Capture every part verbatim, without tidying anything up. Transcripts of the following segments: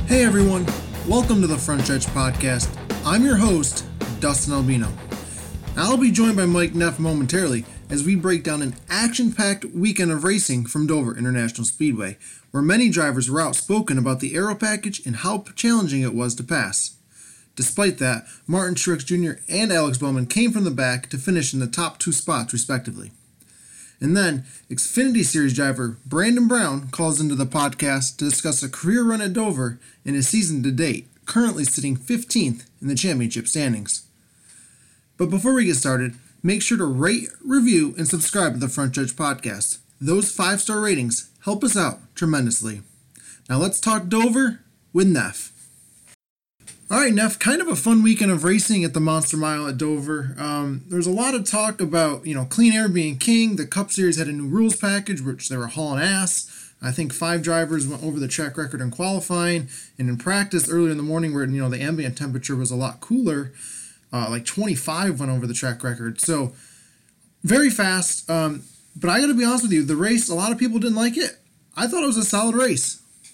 Hey everyone, welcome to the Front Stretch Podcast. I'm your host, Dustin Albino. I'll be joined by Mike Neff momentarily as we break down an action-packed weekend of racing from Dover International Speedway, where many drivers were outspoken about the aero package and how challenging it was to pass. Despite that, Martin Truex Junior and Alex Bowman came from the back to finish in the top two spots respectively. And then, Xfinity Series driver Brandon Brown calls into the podcast to discuss a career run at Dover and his season to date, currently sitting fifteenth in the championship standings. But before we get started, make sure to rate, review, and subscribe to the Front Stretch Podcast. Those five-star ratings help us out tremendously. Now let's talk Dover with Neff. All right, Neff, kind of a fun weekend of racing at the Monster Mile at Dover. Um, there's a lot of talk about, you know, clean air being king. The Cup Series had a new rules package, which they were hauling ass. I think five drivers went over the track record in qualifying, and in practice earlier in the morning where, you know, the ambient temperature was a lot cooler, uh, like twenty-five went over the track record. So very fast. Um, but I got to be honest with you, the race, a lot of people didn't like it. I thought it was a solid race.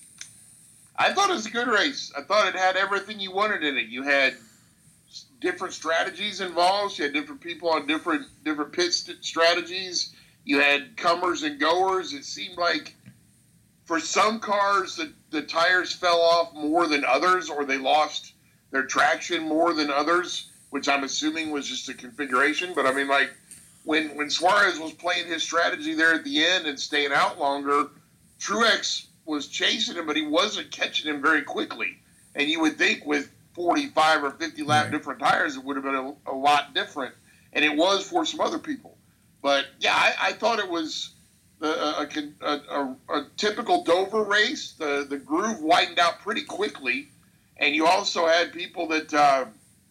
I thought it was a good race. I thought it had everything you wanted in it. You had different strategies involved. You had different people on different different pit st- strategies. You had comers and goers. It seemed like for some cars, the, the tires fell off more than others, or they lost their traction more than others, which I'm assuming was just a configuration. But, I mean, like, when, when Suarez was playing his strategy there at the end and staying out longer, Truex was chasing him, but he wasn't catching him very quickly. And you would think with forty-five or fifty lap right. different tires, it would have been a, a lot different. And it was for some other people. But, yeah, I, I thought it was a, a, a, a, a typical Dover race. The, the groove widened out pretty quickly. And you also had people that uh,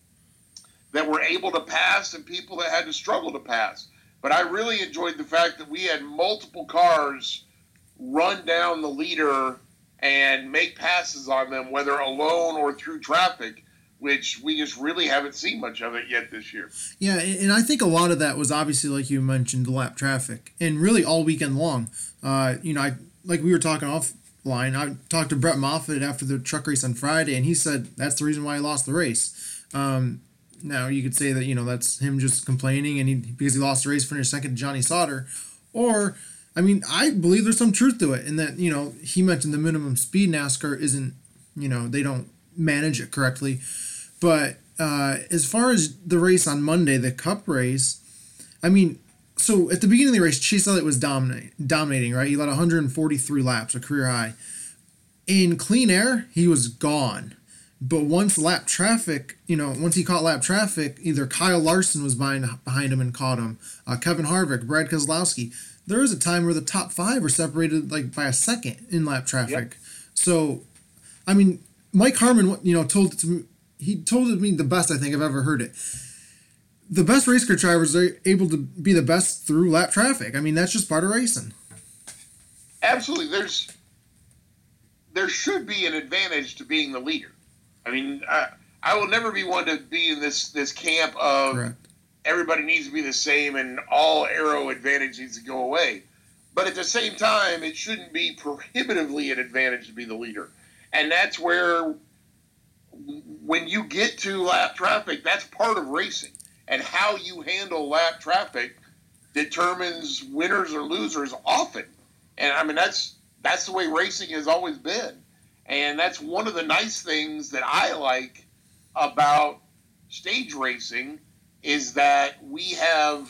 that were able to pass and people that had to struggle to pass. But I really enjoyed the fact that we had multiple cars run down the leader and make passes on them, whether alone or through traffic, which we just really haven't seen much of it yet this year. Yeah, and I think a lot of that was obviously, like you mentioned, the lap traffic, and really all weekend long. Uh, you know, I like we were talking offline, I talked to Brett Moffitt after the truck race on Friday, and he said that's the reason why he lost the race. Um, now, you could say that, you know, that's him just complaining and he because he lost the race, finished second to Johnny Sauter, or I mean, I believe there's some truth to it in that, you know, he mentioned the minimum speed NASCAR isn't, you know, they don't manage it correctly. But uh, as far as the race on Monday, the Cup race, I mean, so at the beginning of the race, Chase Elliott was dominate, dominating, right? He led one hundred forty-three laps, a career high. In clean air, he was gone. But once lap traffic, you know, once he caught lap traffic, either Kyle Larson was behind, behind him and caught him, uh, Kevin Harvick, Brad Keselowski. There was a time where the top five were separated like by a second in lap traffic. Yep. So, I mean, Mike Harmon, you know, told it to me, he told it to me the best I think I've ever heard it. The best race car drivers are able to be the best through lap traffic. I mean, that's just part of racing. Absolutely. There's, there should be an advantage to being the leader. I mean, I, I will never be one to be in this, this camp of Correct. Everybody needs to be the same and all aero advantage needs to go away. But at the same time, it shouldn't be prohibitively an advantage to be the leader. And that's where, when you get to lap traffic, that's part of racing. And how you handle lap traffic determines winners or losers often. And, I mean, that's that's the way racing has always been. And that's one of the nice things that I like about stage racing is that we have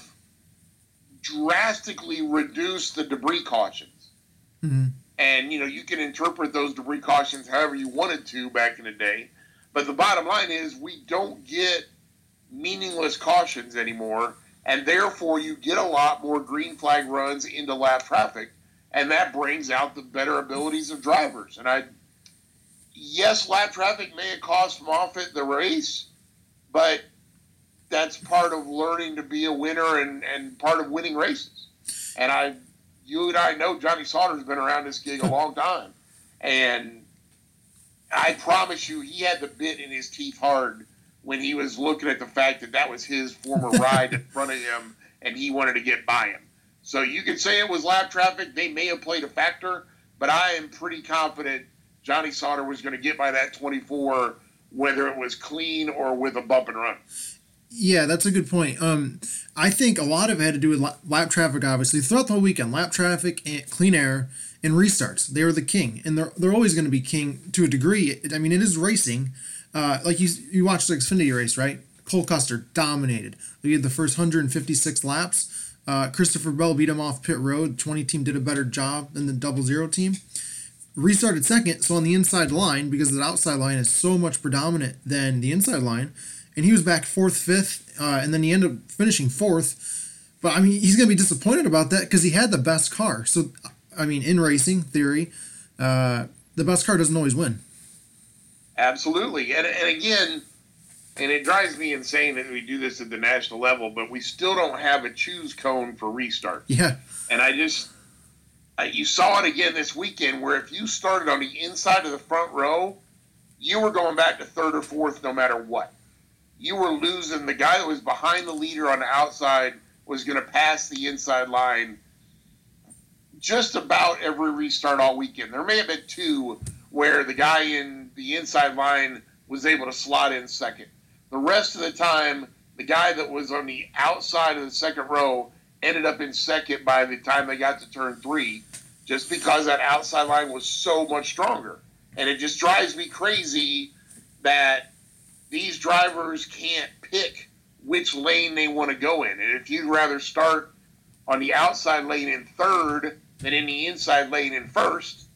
drastically reduced the debris cautions. Mm-hmm. And, you know, you can interpret those debris cautions however you wanted to back in the day. But the bottom line is we don't get meaningless cautions anymore, and therefore you get a lot more green flag runs into lap traffic, and that brings out the better abilities of drivers. And I, yes, lap traffic may have cost Moffitt the race, but that's part of learning to be a winner and, and part of winning races. And I, you and I know Johnny Sauter's been around this gig a long time. And I promise you, he had the bit in his teeth hard when he was looking at the fact that that was his former ride in front of him and he wanted to get by him. So you could say it was lap traffic. They may have played a factor, but I am pretty confident Johnny Sauter was going to get by that twenty-four, whether it was clean or with a bump and run. Yeah, that's a good point. Um, I think a lot of it had to do with lap traffic, obviously. Throughout the whole weekend, lap traffic, and clean air, and restarts. They were the king, and they're, they're always going to be king to a degree. I mean, it is racing. Uh, like you you watched the Xfinity race, right? Cole Custer dominated. He had the first one hundred fifty-six laps. Uh, Christopher Bell beat him off pit road. twenty team did a better job than the double zero team. Restarted second, so on the inside line, because the outside line is so much predominant than the inside line, and he was back fourth, fifth, uh, and then he ended up finishing fourth. But, I mean, he's going to be disappointed about that because he had the best car. So, I mean, in racing theory, uh, the best car doesn't always win. Absolutely. And, and again, and it drives me insane that we do this at the national level, but we still don't have a choose cone for restart. Yeah. And I just... Uh, you saw it again this weekend where if you started on the inside of the front row, you were going back to third or fourth no matter what. You were losing. The guy that was behind the leader on the outside was going to pass the inside line just about every restart all weekend. There may have been two where the guy in the inside line was able to slot in second. The rest of the time, the guy that was on the outside of the second row ended up in second by the time they got to turn three, just because that outside line was so much stronger. And it just drives me crazy that these drivers can't pick which lane they want to go in. And if you'd rather start on the outside lane in third than in the inside lane in first,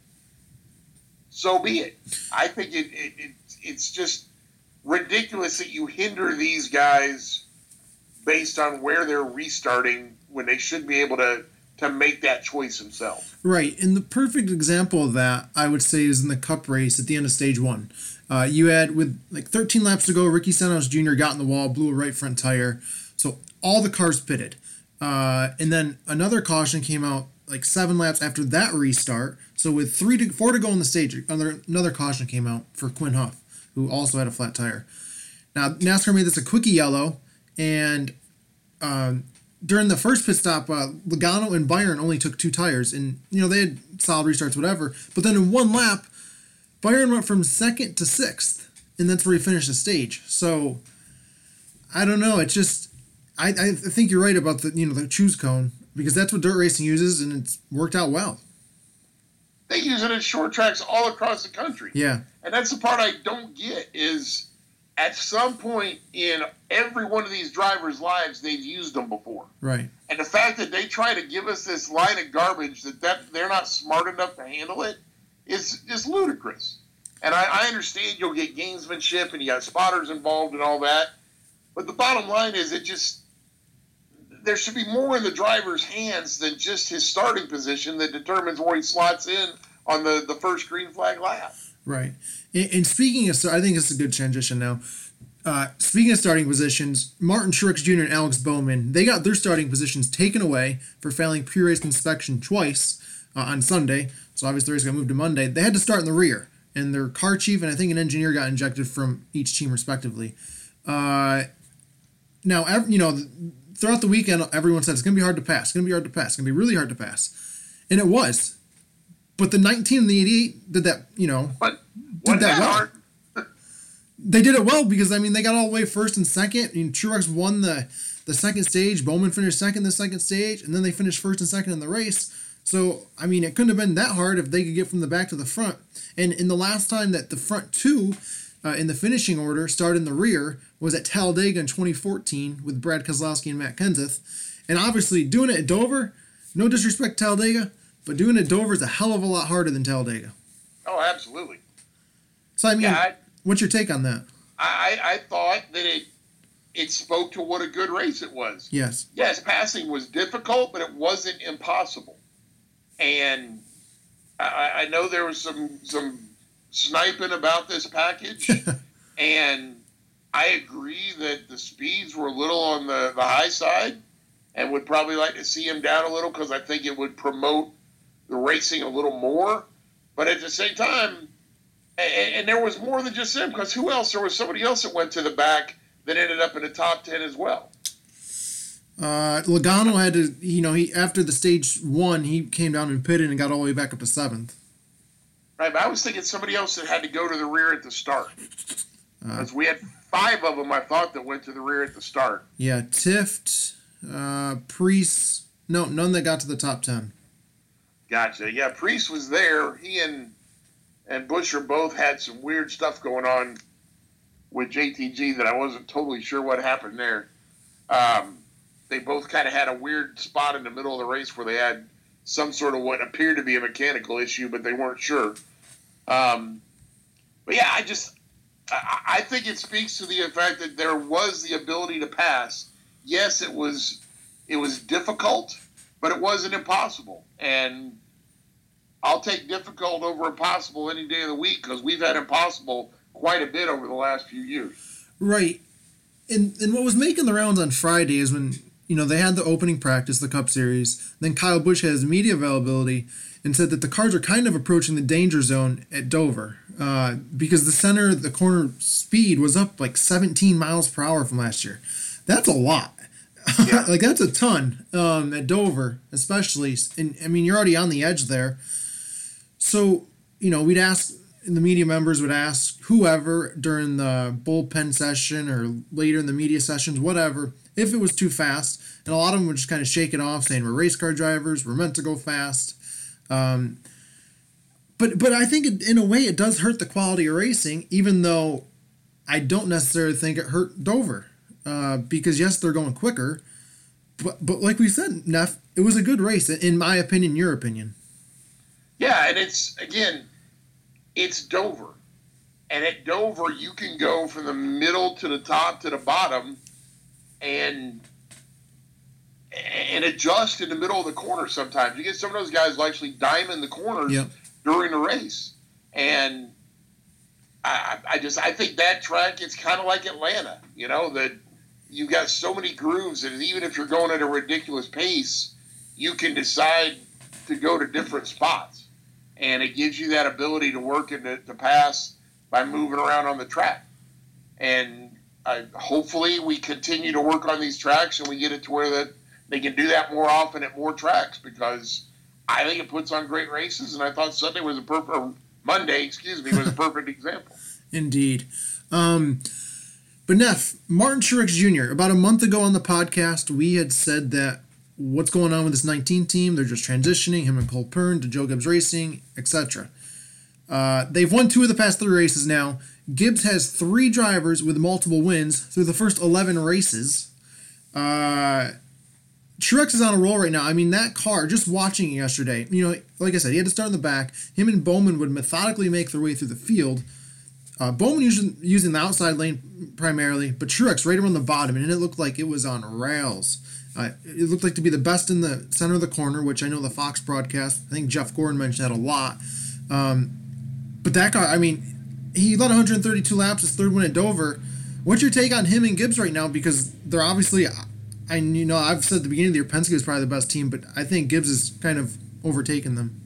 so be it. I think it, it, it it's just ridiculous that you hinder these guys based on where they're restarting when they should be able to, to make that choice themselves. Right. And the perfect example of that, I would say, is in the Cup race at the end of stage one. Uh, you had, with like thirteen laps to go, Ricky Stenhouse Junior got in the wall, blew a right front tire. So all the cars pitted. Uh, and then another caution came out like seven laps after that restart. So with three to four to go on the stage, another, another caution came out for Quinn Huff, who also had a flat tire. Now, NASCAR made this a quickie yellow, and um, during the first pit stop, uh, Logano and Byron only took two tires, and you know they had solid restarts, whatever. But then in one lap, Byron went from second to sixth, and that's where he finished the stage. So I don't know. It's just I, I think you're right about the you know the choose cone, because that's what dirt racing uses, and it's worked out well. They use it at short tracks all across the country. Yeah, and that's the part I don't get is, at some point in every one of these drivers' lives, they've used them before. Right. And the fact that they try to give us this line of garbage that, that they're not smart enough to handle it is just ludicrous. And I, I understand you'll get gamesmanship and you got spotters involved and all that. But the bottom line is it just, there should be more in the driver's hands than just his starting position that determines where he slots in on the, the first green flag lap. Right. And, and speaking of, I think it's a good transition now. Uh, speaking of starting positions, Martin Truex Junior and Alex Bowman, they got their starting positions taken away for failing pre-race inspection twice uh, on Sunday. So obviously the race got moved to Monday. They had to start in the rear, and their car chief and I think an engineer got injected from each team respectively. Uh, now, you know, throughout the weekend, everyone said it's going to be hard to pass. It's going to be hard to pass. It's going to be really hard to pass. And it was. But the nineteen and the eighty-eight did that, you know, but did that, that well. hard? They did it well because, I mean, they got all the way first and second. I mean, Truex won the, the second stage. Bowman finished second the second stage. And then they finished first and second in the race. So, I mean, it couldn't have been that hard if they could get from the back to the front. And in the last time that the front two uh, in the finishing order started in the rear was at Talladega in twenty fourteen with Brad Keselowski and Matt Kenseth. And obviously, doing it at Dover, no disrespect to Talladega, but doing it at Dover is a hell of a lot harder than Talladega. Oh, absolutely. So, I mean, yeah, I, what's your take on that? I, I thought that it it spoke to what a good race it was. Yes. Yes, passing was difficult, but it wasn't impossible. And I, I know there was some some sniping about this package, and I agree that the speeds were a little on the, the high side, and would probably like to see them down a little because I think it would promote the racing a little more. But at the same time, and, and there was more than just them, because who else? There was somebody else that went to the back that ended up in the top ten as well. Uh, Logano had to, you know, he after the stage one, he came down and pitted and got all the way back up to seventh. Right, but I was thinking somebody else that had to go to the rear at the start. Because uh, we had five of them, I thought, that went to the rear at the start. Yeah, Tift, uh, Priest. No, none that got to the top ten. Gotcha. Yeah, Priest was there. He and and Busher both had some weird stuff going on with J T G that I wasn't totally sure what happened there. Um, they both kind of had a weird spot in the middle of the race where they had some sort of what appeared to be a mechanical issue, but they weren't sure. Um, but yeah, I just I, I think it speaks to the fact that there was the ability to pass. Yes, it was it was difficult, but it wasn't impossible. And I'll take difficult over impossible any day of the week because we've had impossible quite a bit over the last few years. Right. And and what was making the rounds on Friday is when, you know, they had the opening practice, the Cup Series. Then Kyle Busch has media availability and said that the cars are kind of approaching the danger zone at Dover uh, because the center, the corner speed was up like seventeen miles per hour from last year. That's a lot. Yeah. Like, that's a ton um, at Dover, especially. And, I mean, you're already on the edge there. So, you know, we'd ask, the media members would ask whoever during the bullpen session or later in the media sessions, whatever, if it was too fast. And a lot of them would just kind of shake it off, saying we're race car drivers, we're meant to go fast. Um, but but I think it, in a way it does hurt the quality of racing, even though I don't necessarily think it hurt Dover. Uh, because, yes, they're going quicker. But, but like we said, Neff, it was a good race, in my opinion, your opinion. Yeah, and it's, again, it's Dover. And at Dover, you can go from the middle to the top to the bottom and and adjust in the middle of the corner sometimes. You get some of those guys who actually diamond the corners yep. during the race. And I, I just I think that track, it's kind of like Atlanta, you know, that you've got so many grooves that even if you're going at a ridiculous pace, you can decide to go to different spots. And it gives you that ability to work and to, to pass by moving around on the track. And uh, hopefully we continue to work on these tracks and we get it to where that they can do that more often at more tracks, because I think it puts on great races. And I thought Sunday was a perfect, or Monday, excuse me, was a perfect example. Indeed. Um, but Neff, Martin Truex Junior, about a month ago on the podcast, we had said that what's going on with this nineteen team, they're just transitioning, him and Cole Pern to Joe Gibbs Racing, et cetera. Uh, they've won two of the past three races now. Gibbs has three drivers with multiple wins through the first eleven races. Uh, Truex is on a roll right now. I mean, that car, just watching it yesterday, you know, like I said, he had to start in the back. Him and Bowman would methodically make their way through the field. Uh, Bowman using, using the outside lane primarily, but Truex right around the bottom, and it looked like it was on rails. Uh, it looked like to be the best in the center of the corner, which I know the Fox broadcast, I think Jeff Gordon mentioned that a lot. Um, but that car, I mean, he led one hundred thirty-two laps, his third win at Dover. What's your take on him and Gibbs right now? Because they're obviously, I you know, I've said at the beginning of the year, Penske is probably the best team, but I think Gibbs is kind of overtaken them.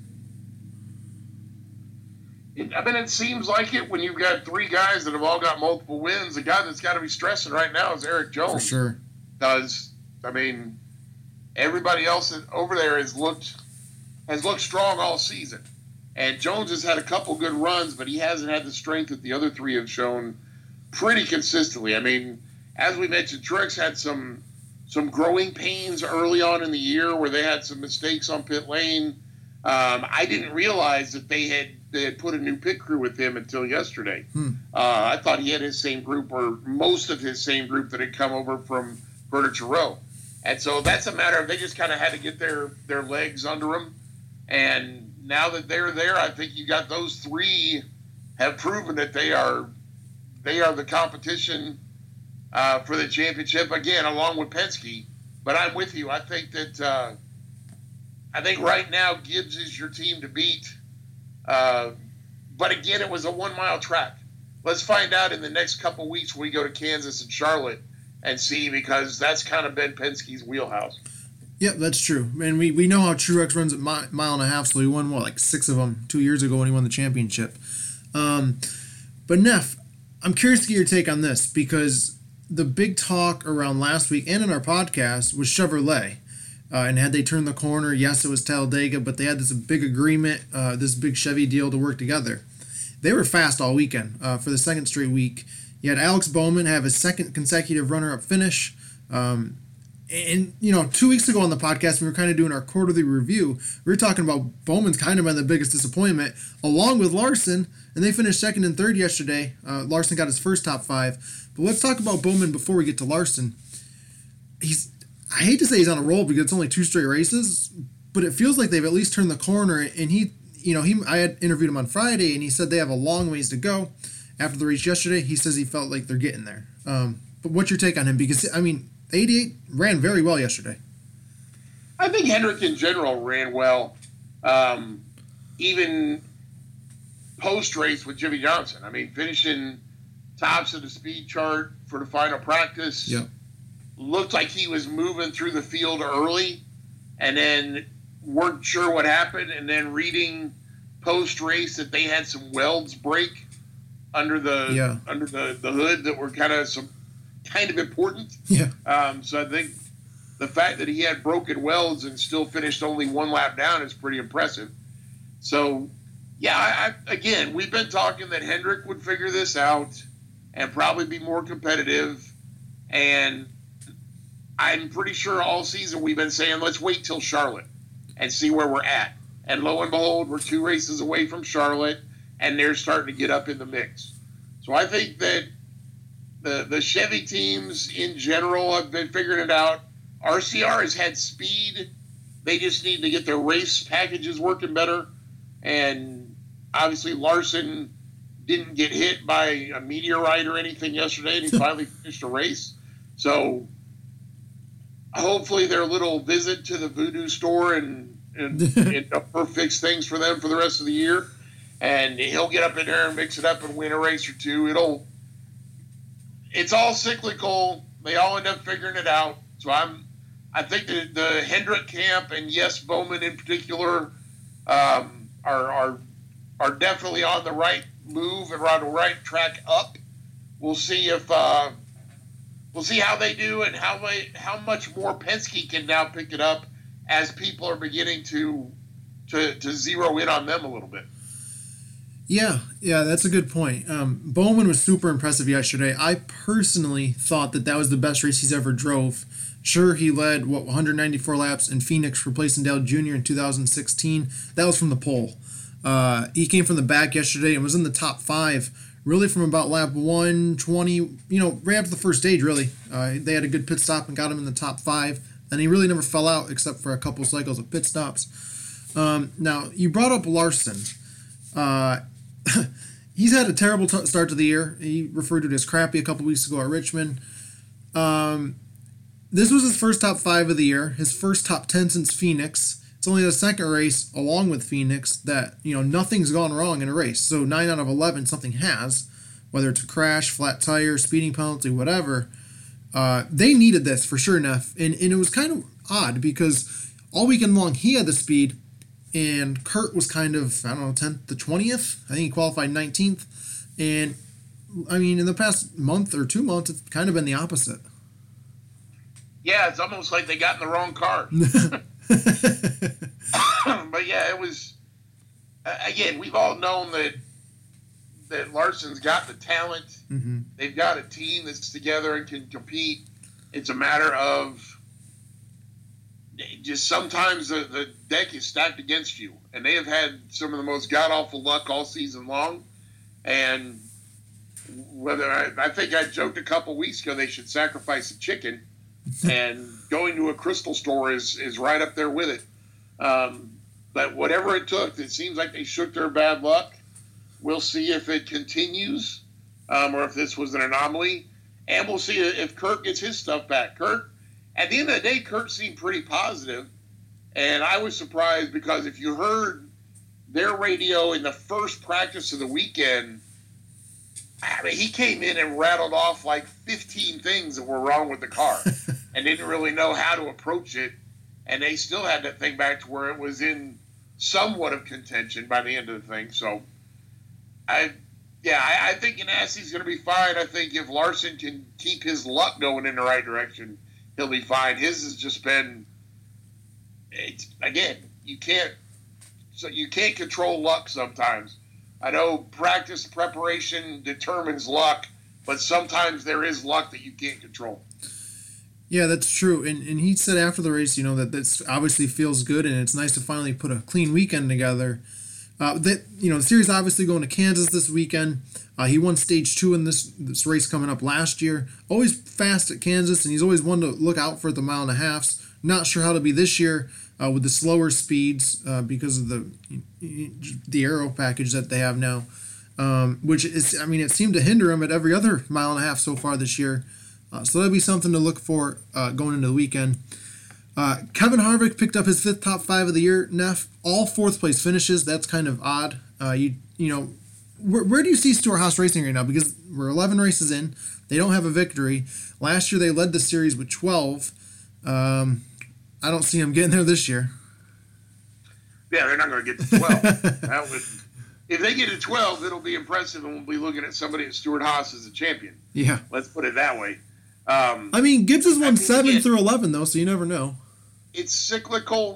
I mean, it seems like it when you've got three guys that have all got multiple wins. The guy that's got to be stressing right now is Eric Jones. For sure. Does I mean, everybody else over there has looked has looked strong all season. And Jones has had a couple good runs, but he hasn't had the strength that the other three have shown pretty consistently. I mean, as we mentioned, Truex had some some growing pains early on in the year where they had some mistakes on pit lane. Um, I didn't realize that they had they had put a new pit crew with him until yesterday. Hmm. Uh, I thought he had his same group, or most of his same group that had come over from Furniture Row. And so that's a matter of they just kind of had to get their, their legs under them. And now that they're there, I think you got those three have proven that they are they are the competition uh, for the championship again, along with Penske. But I'm with you. I think that uh, I think right now Gibbs is your team to beat. Uh, but again, it was a one mile track. Let's find out in the next couple weeks when we go to Kansas and Charlotte and see, because that's kind of been Penske's wheelhouse. Yep, that's true. And we, we know how Truex runs at mi- mile and a half, so he won, what, like six of them two years ago when he won the championship. Um, but, Neff, I'm curious to get your take on this, because the big talk around last week and in our podcast was Chevrolet. Uh, and had they turned the corner, yes, it was Talladega, but they had this big agreement, uh, this big Chevy deal to work together. They were fast all weekend uh, for the second straight week. You had Alex Bowman have his second consecutive runner-up finish. Um, and, you know, two weeks ago on the podcast, we were kind of doing our quarterly review. We were talking about Bowman's kind of been the biggest disappointment, along with Larson, and they finished second and third yesterday. Uh, Larson got his first top five. But let's talk about Bowman before we get to Larson. He's I hate to say he's on a roll because it's only two straight races, but it feels like they've at least turned the corner. And he, you know, he I had interviewed him on Friday, and he said they have a long ways to go. After the race yesterday, he says he felt like they're getting there. Um, but what's your take on him? Because, I mean, eighty-eight ran very well yesterday. I think Hendrick in general ran well, um, even post-race with Jimmy Johnson. I mean, finishing tops of the speed chart for the final practice. Yep. Looked like he was moving through the field early and then weren't sure what happened, and then reading post-race that they had some welds break under the yeah. under the, the hood that were kind of some kind of important. Yeah. Um, so I think the fact that he had broken welds and still finished only one lap down is pretty impressive. So, yeah, I, I, again, we've been talking that Hendrick would figure this out and probably be more competitive, and I'm pretty sure all season we've been saying, let's wait till Charlotte and see where we're at. And lo and behold, we're two races away from Charlotte, and they're starting to get up in the mix. So I think that the the Chevy teams in general have been figuring it out. R C R has had speed. They just need to get their race packages working better. And obviously Larson didn't get hit by a meteorite or anything yesterday, and he finally finished a race. So hopefully their little visit to the voodoo store and, and, and fix things for them for the rest of the year. And he'll get up in there and mix it up and win a race or two. It'll, it's all cyclical. They all end up figuring it out. So I'm, I think the, the Hendrick camp and yes, Bowman in particular, um, are, are, are definitely on the right move and on the right track up. We'll see if, uh, We'll see how they do and how they, how much more Penske can now pick it up as people are beginning to, to to zero in on them a little bit. Yeah, yeah, that's a good point. Um, Bowman was super impressive yesterday. I personally thought that that was the best race he's ever drove. Sure, he led, what, one hundred ninety-four laps in Phoenix, replacing Dale Junior in two thousand sixteen. That was from the pole. Uh, he came from the back yesterday and was in the top five, really from about lap one twenty, you know, right after the first stage, really. Uh, they had a good pit stop and got him in the top five, and he really never fell out except for a couple cycles of pit stops. Um, now, you brought up Larson. Uh, he's had a terrible t- start to the year. He referred to it as crappy a couple weeks ago at Richmond. Um, this was his first top five of the year, his first top ten since Phoenix. It's only the second race, along with Phoenix, that, you know, nothing's gone wrong in a race. So nine out of eleven, something has, whether it's a crash, flat tire, speeding penalty, whatever. Uh, they needed this for sure enough. And, and it was kind of odd because all weekend long he had the speed, and Kurt was kind of, I don't know, tenth to twentieth. I think he qualified nineteenth. And, I mean, in the past month or two months, it's kind of been the opposite. Yeah, it's almost like they got in the wrong car. But yeah, it was, uh, again, we've all known that that Larson's got the talent. Mm-hmm. They've got a team that's together and can compete. It's a matter of just sometimes the, the deck is stacked against you. And they have had some of the most god-awful luck all season long. And whether I, I think I joked a couple weeks ago they should sacrifice a chicken. And going to a crystal store is, is right up there with it. Um, but whatever it took, it seems like they shook their bad luck. We'll see if it continues um, or if this was an anomaly. And we'll see if Kurt gets his stuff back. Kurt, at the end of the day, Kurt seemed pretty positive. And I was surprised because if you heard their radio in the first practice of the weekend, I mean, he came in and rattled off like fifteen things that were wrong with the car and didn't really know how to approach it. And they still had that thing back to where it was in somewhat of contention by the end of the thing. So, I, yeah, I, I think Ganassi's going to be fine. I think if Larson can keep his luck going in the right direction, he'll be fine. His has just been it's, again, you can't so you can't control luck sometimes. I know practice preparation determines luck, but sometimes there is luck that you can't control. Yeah, that's true. And and he said after the race, you know, that this obviously feels good, and it's nice to finally put a clean weekend together. Uh, that you know, the series obviously going to Kansas this weekend. Uh, he won stage two in this this race coming up last year. Always fast at Kansas, and he's always one to look out for at the mile and a halfs. Not sure how to be this year uh, with the slower speeds uh, because of the the aero package that they have now, um, which is, I mean, it seemed to hinder him at every other mile and a half so far this year. Uh, so that'll be something to look for uh, going into the weekend. Uh, Kevin Harvick picked up his fifth top five of the year. Neff, all fourth place finishes. That's kind of odd. Uh, you you know, where, where do you see Stewart-Haas racing right now? Because we're eleven races in. They don't have a victory. Last year they led the series with twelve. Um, I don't see them getting there this year. Yeah, they're not going to get to twelve. that would, if they get to twelve, it'll be impressive, and we'll be looking at somebody at Stewart-Haas as a champion. Yeah. Let's put it that way. Um, I mean, Gibbs has won I mean, seven again, through eleven, though, so you never know. It's cyclical,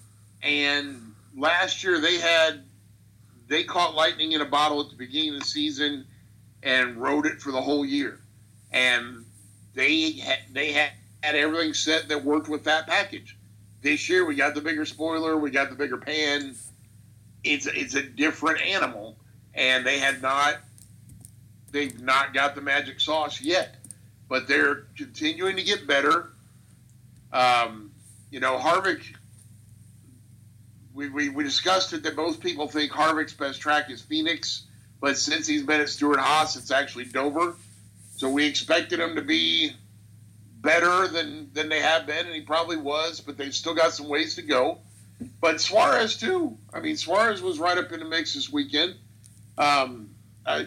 and last year they had they caught lightning in a bottle at the beginning of the season and rode it for the whole year, and they had, they had, had everything set that worked with that package. This year we got the bigger spoiler, we got the bigger pan. It's it's a different animal, and they had not they've not got the magic sauce yet. But they're continuing to get better. Um, you know, Harvick, we, we, we discussed it that most people think Harvick's best track is Phoenix, but since he's been at Stewart-Haas, it's actually Dover. So we expected him to be better than, than they have been, and he probably was, but they've still got some ways to go. But Suarez, too. I mean, Suarez was right up in the mix this weekend. Um, I,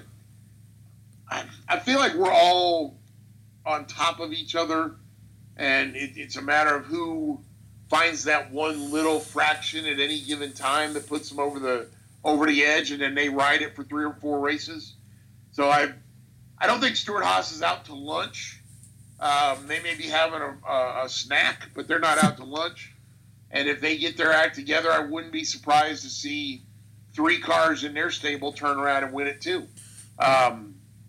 I, I feel like we're all on top of each other, and it, it's a matter of who finds that one little fraction at any given time that puts them over the over the edge, and then they ride it for three or four races. So I I don't think Stewart-Haas is out to lunch. Um, they may be having a, a, a snack, but they're not out to lunch. And if they get their act together, I wouldn't be surprised to see three cars in their stable turn around and win it too. Um,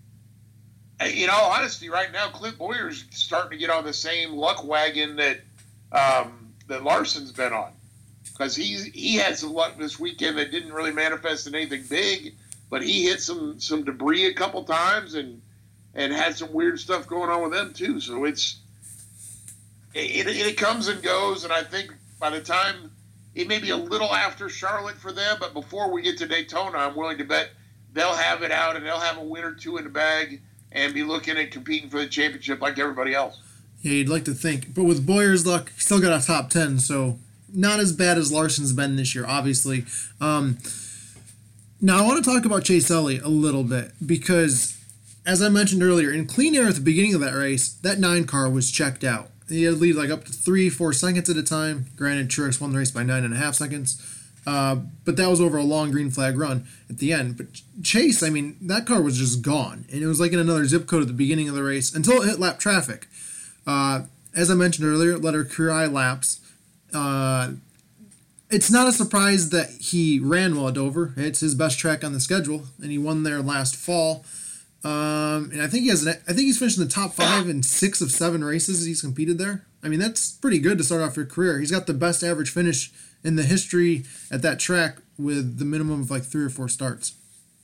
In all honesty, right now, Clint Bowyer's starting to get on the same luck wagon that um, that Larson's been on, because he he had some luck this weekend that didn't really manifest in anything big, but he hit some, some debris a couple times and and had some weird stuff going on with them too. So it's it, it, it comes and goes, and I think by the time it may be a little after Charlotte for them, but before we get to Daytona, I'm willing to bet they'll have it out and they'll have a win or two in the bag and be looking at competing for the championship like everybody else. Yeah, you'd like to think. But with Bowyer's luck, still got a top ten, so not as bad as Larson's been this year, obviously. Um, now, I want to talk about Chase Elliott a little bit, because, as I mentioned earlier, in clean air at the beginning of that race, that nine car was checked out. He had lead like up to three, four seconds at a time. Granted, Truex won the race by nine and a half seconds. Uh, but that was over a long green flag run at the end. But Chase, I mean, that car was just gone. And it was like in another zip code at the beginning of the race until it hit lap traffic. Uh, as I mentioned earlier, it led her career high laps. Uh, it's not a surprise that he ran well at Dover. It's his best track on the schedule, and he won there last fall. Um, and I think he has. An, I think he's finished in the top five in six of seven races he's competed there. I mean, that's pretty good to start off your career. He's got the best average finish in the history at that track with the minimum of like three or four starts.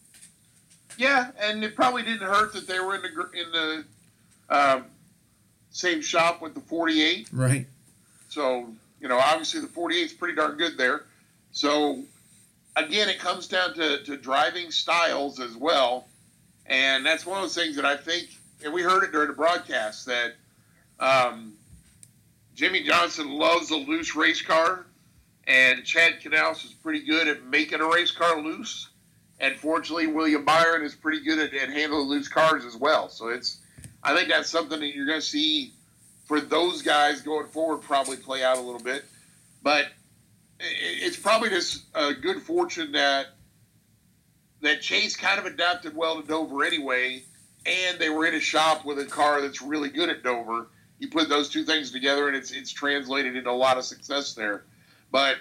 Yeah, and it probably didn't hurt that they were in the in the um, same shop with the forty-eight. Right. So, you know, obviously the forty-eight is pretty darn good there. So, again, it comes down to, to driving styles as well. And that's one of those things that I think, and we heard it during the broadcast, that um, Jimmy Johnson loves a loose race car. And Chad Knaus is pretty good at making a race car loose. And fortunately, William Byron is pretty good at, at handling loose cars as well. So it's, I think that's something that you're going to see for those guys going forward probably play out a little bit. But it, it's probably just a good fortune that that Chase kind of adapted well to Dover anyway, and they were in a shop with a car that's really good at Dover. You put those two things together, and it's it's translated into a lot of success there. But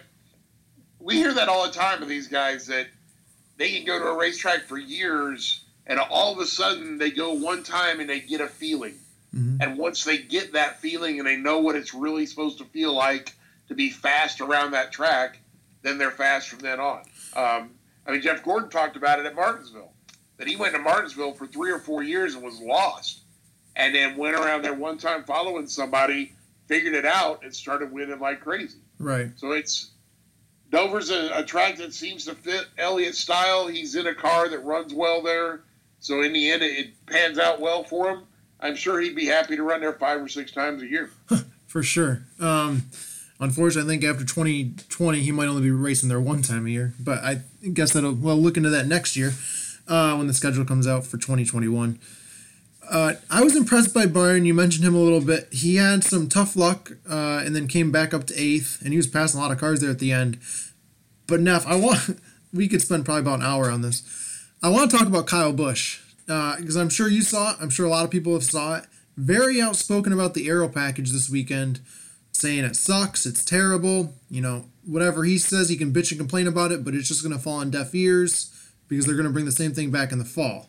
we hear that all the time of these guys that they can go to a racetrack for years and all of a sudden they go one time and they get a feeling. Mm-hmm. And once they get that feeling and they know what it's really supposed to feel like to be fast around that track, then they're fast from then on. Um, I mean, Jeff Gordon talked about it at Martinsville, that he went to Martinsville for three or four years and was lost, and then went around there one time following somebody, figured it out, and started winning like crazy. Right. So it's Dover's a, a track that seems to fit Elliott's style. He's in a car that runs well there. So in the end, it, it pans out well for him. I'm sure he'd be happy to run there five or six times a year. For sure. Um, unfortunately, I think after twenty twenty, he might only be racing there one time a year. But I guess that'll, we'll look into that next year uh, when the schedule comes out for twenty twenty-one. Uh, I was impressed by Byron. You mentioned him a little bit. He had some tough luck uh, and then came back up to eighth, and he was passing a lot of cars there at the end. But Neff, I want we could spend probably about an hour on this. I want to talk about Kyle Busch because uh, I'm sure you saw it. I'm sure a lot of people have saw it. Very outspoken about the aero package this weekend, saying it sucks, it's terrible. You know, whatever he says, he can bitch and complain about it, but it's just going to fall on deaf ears because they're going to bring the same thing back in the fall.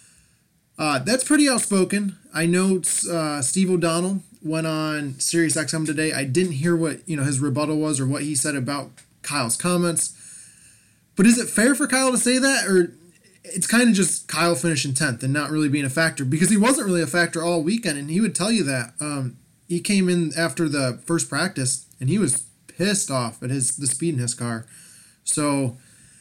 Uh, that's pretty outspoken. I know uh, Steve O'Donnell went on Sirius X M today. I didn't hear what you know his rebuttal was or what he said about Kyle's comments. But is it fair for Kyle to say that, or it's kind of just Kyle finishing tenth and not really being a factor? Because he wasn't really a factor all weekend, and he would tell you that. Um, he came in after the first practice, and he was pissed off at his the speed in his car. So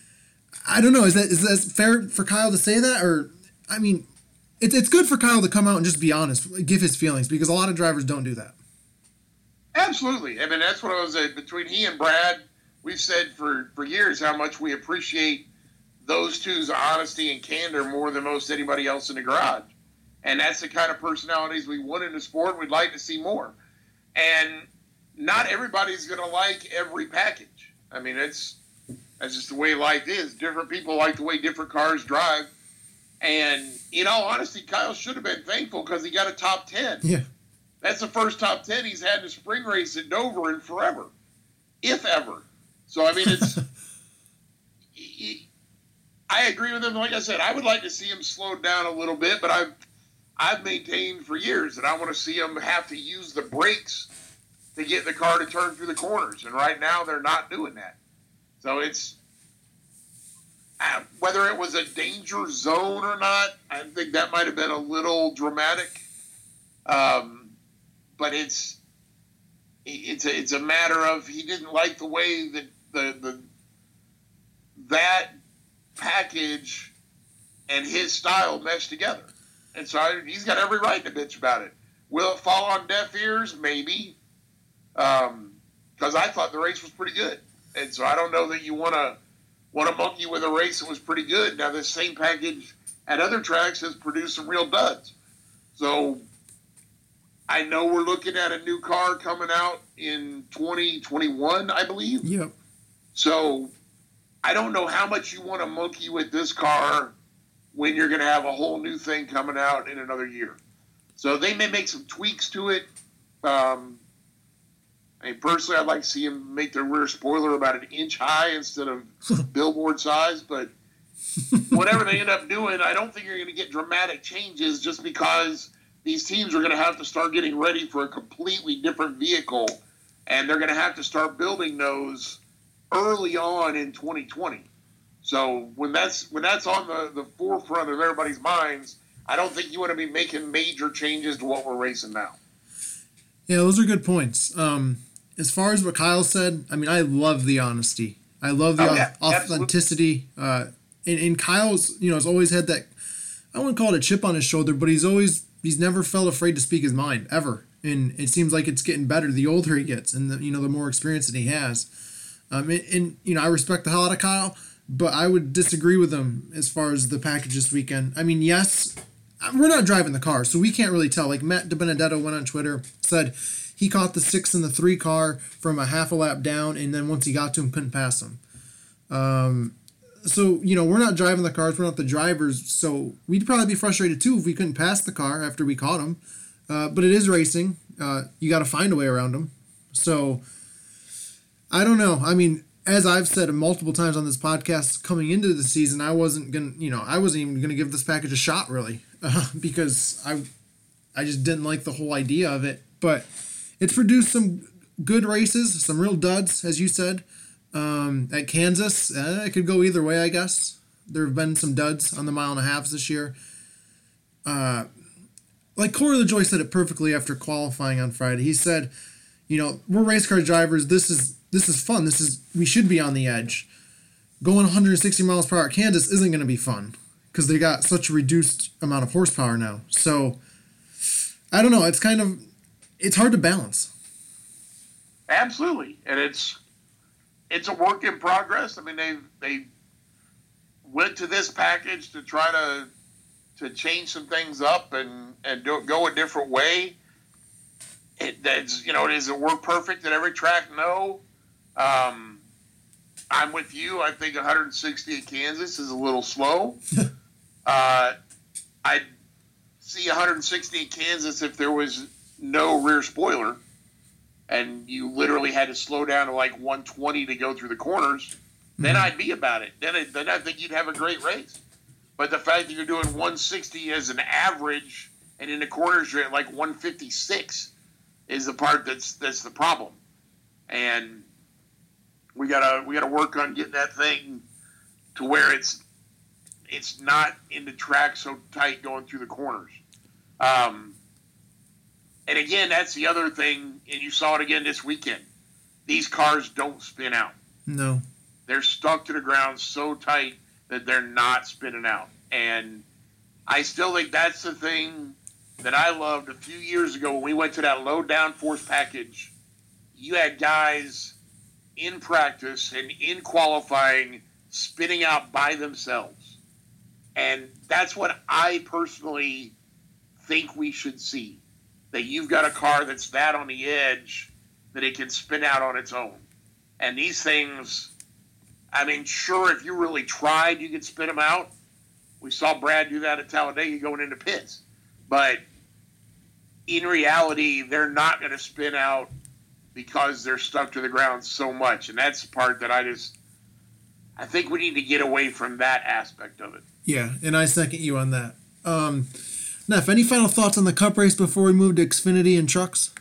I don't know. Is that is that fair for Kyle to say that, or I mean? It's it's good for Kyle to come out and just be honest, give his feelings, because a lot of drivers don't do that. Absolutely. I mean, that's what I was saying. Between he and Brad, we've said for, for years how much we appreciate those two's honesty and candor more than most anybody else in the garage. And that's the kind of personalities we want in the sport. We'd like to see more. And not everybody's going to like every package. I mean, it's that's just the way life is. Different people like the way different cars drive. And in all honesty, Kyle should have been thankful because he got a top ten. Yeah. That's the first top ten he's had in a spring race at Dover in forever, if ever. So, I mean, it's he, I agree with him. Like I said, I would like to see him slowed down a little bit, but I've, I've maintained for years that I want to see him have to use the brakes to get the car to turn through the corners. And right now, they're not doing that. So it's... Whether it was a danger zone or not, I think that might have been a little dramatic. Um, but it's it's a, it's a matter of he didn't like the way that the, the that package and his style meshed together, and so I, he's got every right to bitch about it. Will it fall on deaf ears? Maybe, because um, I thought the race was pretty good, and so I don't know that you want to. Want to monkey with a race that was pretty good. Now, this same package at other tracks has produced some real duds. So, I know we're looking at a new car coming out in twenty twenty-one, I believe. Yep. So, I don't know how much you want to monkey with this car when you're going to have a whole new thing coming out in another year. So, they may make some tweaks to it. Um, I mean, personally, I'd like to see him make the rear spoiler about an inch high instead of billboard size. But whatever they end up doing, I don't think you're going to get dramatic changes just because these teams are going to have to start getting ready for a completely different vehicle. And they're going to have to start building those early on in twenty twenty. So when that's when that's on the, the forefront of everybody's minds, I don't think you want to be making major changes to what we're racing now. Yeah, those are good points. Um, as far as what Kyle said, I mean, I love the honesty. I love the oh, yeah, authenticity. Uh, and, and Kyle's, you know, has always had that, I wouldn't call it a chip on his shoulder, but he's always, he's never felt afraid to speak his mind, ever. And it seems like it's getting better the older he gets and, the, you know, the more experience that he has. Um, and, and, you know, I respect the hell out of Kyle, but I would disagree with him as far as the package this weekend. I mean, yes, we're not driving the car, so we can't really tell. Like Matt DiBenedetto went on Twitter, said he caught the six and the three car from a half a lap down, and then once he got to him, couldn't pass him. Um, so, you know, we're not driving the cars, we're not the drivers, so we'd probably be frustrated too if we couldn't pass the car after we caught him. Uh, but it is racing. Uh, you got to find a way around them. So I don't know. I mean, as I've said multiple times on this podcast, coming into the season, I wasn't gonna, you know, I wasn't even gonna give this package a shot really, uh, because I, I just didn't like the whole idea of it. But it's produced some good races, some real duds, as you said. Um, at Kansas, uh, it could go either way, I guess. There have been some duds on the mile and a halves this year. Uh, like Corey LaJoie said it perfectly after qualifying on Friday. He said, you know, we're race car drivers. This is this is fun. This is we should be on the edge. Going one hundred sixty miles per hour at Kansas isn't going to be fun because they got such a reduced amount of horsepower now. So I don't know. It's kind of it's hard to balance. Absolutely, and it's it's a work in progress. I mean, they they went to this package to try to to change some things up and and do, go a different way. It, that's, you know, does it work perfect at every track? No. Um, I'm with you. I think one hundred sixty at Kansas is a little slow. uh, I'd see one hundred sixty at Kansas if there was no rear spoiler and you literally had to slow down to like one twenty to go through the corners. Mm-hmm. Then I'd be about it. Then, it, then I think you'd have a great race. But the fact that you're doing one sixty as an average and in the corners you're at like one fifty-six is the part that's that's the problem, and we gotta we gotta work on getting that thing to where it's it's not in the track so tight going through the corners. Um, and again, that's the other thing, and you saw it again this weekend. These cars don't spin out. No, they're stuck to the ground so tight that they're not spinning out, and I still think that's the thing that I loved a few years ago when we went to that low downforce package. You had guys in practice and in qualifying spinning out by themselves. And that's what I personally think we should see. That you've got a car that's that on the edge that it can spin out on its own. And these things, I mean, sure, if you really tried, you could spin them out. We saw Brad do that at Talladega going into pits. But in reality, they're not going to spin out because they're stuck to the ground so much. And that's the part that I just, I think we need to get away from that aspect of it. Yeah, and I second you on that. Um, Neff, any final thoughts on the Cup race before we move to Xfinity and trucks?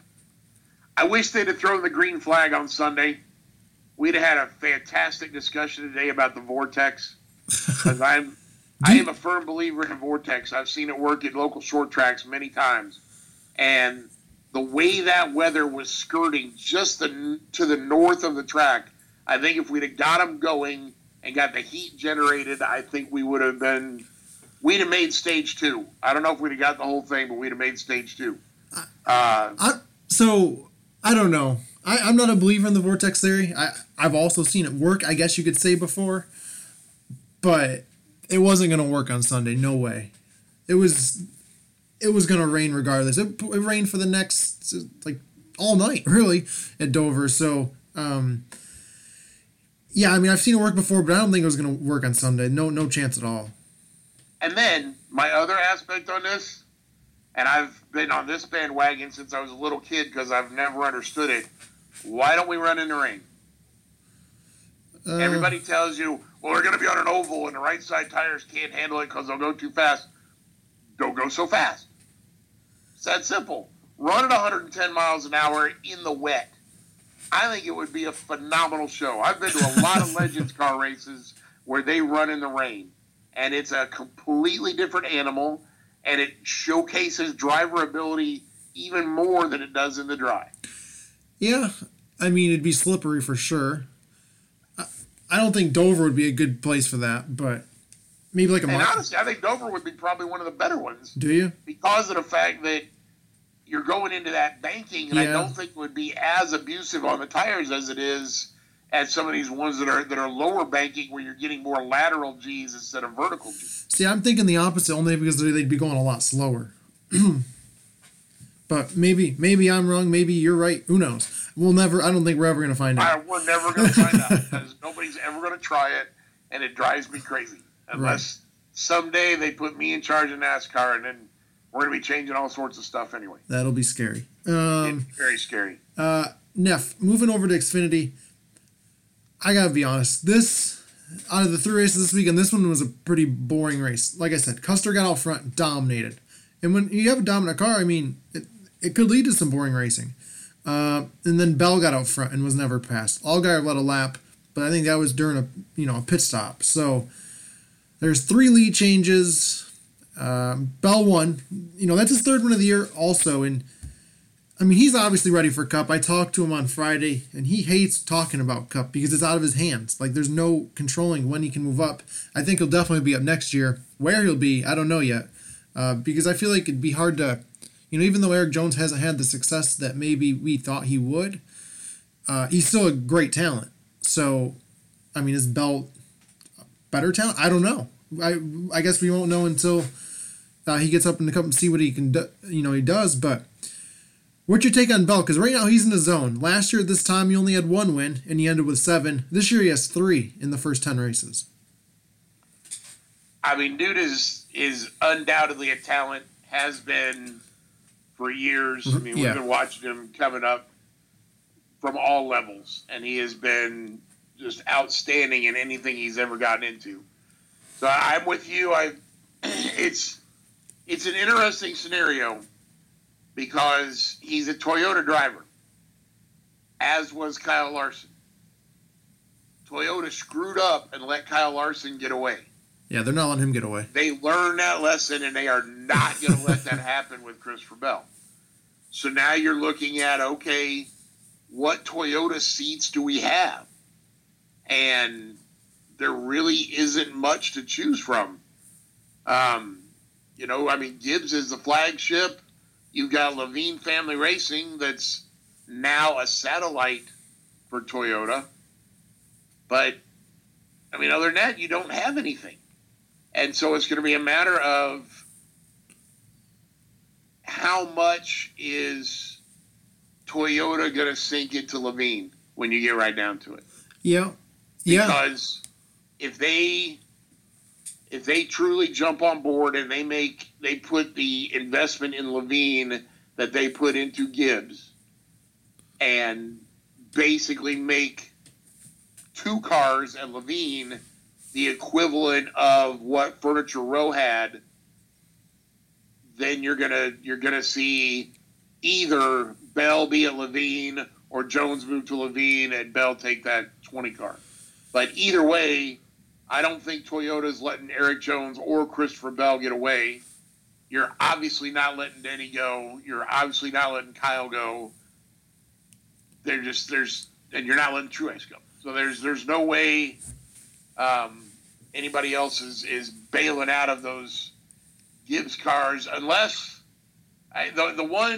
I wish they'd have thrown the green flag on Sunday. We'd have had a fantastic discussion today about the Vortex. Because I'm, I am a firm believer in the Vortex. I've seen it work at local short tracks many times. And the way that weather was skirting just the, to the north of the track, I think if we'd have got them going and got the heat generated, I think we would have been, we'd have made stage two. I don't know if we'd have got the whole thing, but we'd have made stage two. Uh, I, so, I don't know. I, I'm not a believer in the Vortex theory. I, I've also seen it work, I guess you could say, before. But it wasn't going to work on Sunday. No way. It was... It was going to rain regardless. It, it rained for the next, like, all night, really, at Dover. So, um, yeah, I mean, I've seen it work before, but I don't think it was going to work on Sunday. No no chance at all. And then, my other aspect on this, and I've been on this bandwagon since I was a little kid because I've never understood it, why don't we run in the rain? Uh, Everybody tells you, well, we're going to be on an oval and the right side tires can't handle it because they'll go too fast. Don't go so fast. It's that simple. Run at one hundred ten miles an hour in the wet. I think it would be a phenomenal show. I've been to a lot of Legends car races where they run in the rain, and it's a completely different animal, and it showcases driver ability even more than it does in the dry. Yeah, I mean, it'd be slippery for sure. I, I don't think Dover would be a good place for that, but... Maybe like a and month. honestly, I think Dover would be probably one of the better ones. Do you? Because of the fact that you're going into that banking, and yeah. I don't think it would be as abusive on the tires as it is at some of these ones that are that are lower banking where you're getting more lateral G's instead of vertical G's. See, I'm thinking the opposite, only because they'd be going a lot slower. But maybe maybe I'm wrong. Maybe you're right. Who knows? We'll never. I don't think we're ever going to find out. I, we're never going to find out because nobody's ever going to try it, and it drives me crazy. Unless right. someday they put me in charge of NASCAR, and then we're going to be changing all sorts of stuff anyway. That'll be scary. Um, it's very scary. Uh, Neff, moving over to Xfinity, I gotta be honest. This, out of the three races this weekend, this one was a pretty boring race. Like I said, Custer got out front, dominated. And when you have a dominant car, I mean, it, it could lead to some boring racing. Uh, and then Bell got out front and was never passed. Allgaier led a lap, but I think that was during a you know a pit stop. So there's three lead changes. Um, Bell won. You know, that's his third win of the year also. And, I mean, he's obviously ready for Cup. I talked to him on Friday, and he hates talking about Cup because it's out of his hands. Like, there's no controlling when he can move up. I think he'll definitely be up next year. Where he'll be, I don't know yet. Uh, because I feel like it'd be hard to, you know, even though Erik Jones hasn't had the success that maybe we thought he would, uh, he's still a great talent. So, I mean, is Bell better talent? I don't know. I I guess we won't know until uh, he gets up in the Cup and see what he can do, you know, he does. But what's your take on Bell? Because right now he's in the zone. Last year at this time he only had one win and he ended with seven. This year he has three in the first ten races. I mean, dude is is undoubtedly a talent. Has been for years. I mean, yeah. we've been watching him coming up from all levels, and he has been just outstanding in anything he's ever gotten into. So I'm with you. I it's it's an interesting scenario because he's a Toyota driver, as was Kyle Larson. Toyota screwed up and let Kyle Larson get away. Yeah, they're not letting him get away. They learned that lesson, and they are not going to let that happen with Christopher Bell. So now you're looking at, okay, what Toyota seats do we have? And there really isn't much to choose from. Um, you know, I mean, Gibbs is the flagship. You've got Levine Family Racing that's now a satellite for Toyota. But, I mean, other than that, you don't have anything. And so it's going to be a matter of how much is Toyota going to sink into Levine when you get right down to it. Yeah. Yeah. Because if they if they truly jump on board and they make they put the investment in Levine that they put into Gibbs and basically make two cars and Levine the equivalent of what Furniture Row had, then you're gonna you're gonna see either Bell be at Levine or Jones move to Levine and Bell take that twenty car. But either way, I don't think Toyota's letting Erik Jones or Christopher Bell get away. You're obviously not letting Denny go. You're obviously not letting Kyle go. They're just there's and you're not letting Truex go. So there's there's no way um, anybody else is, is bailing out of those Gibbs cars unless I, the the one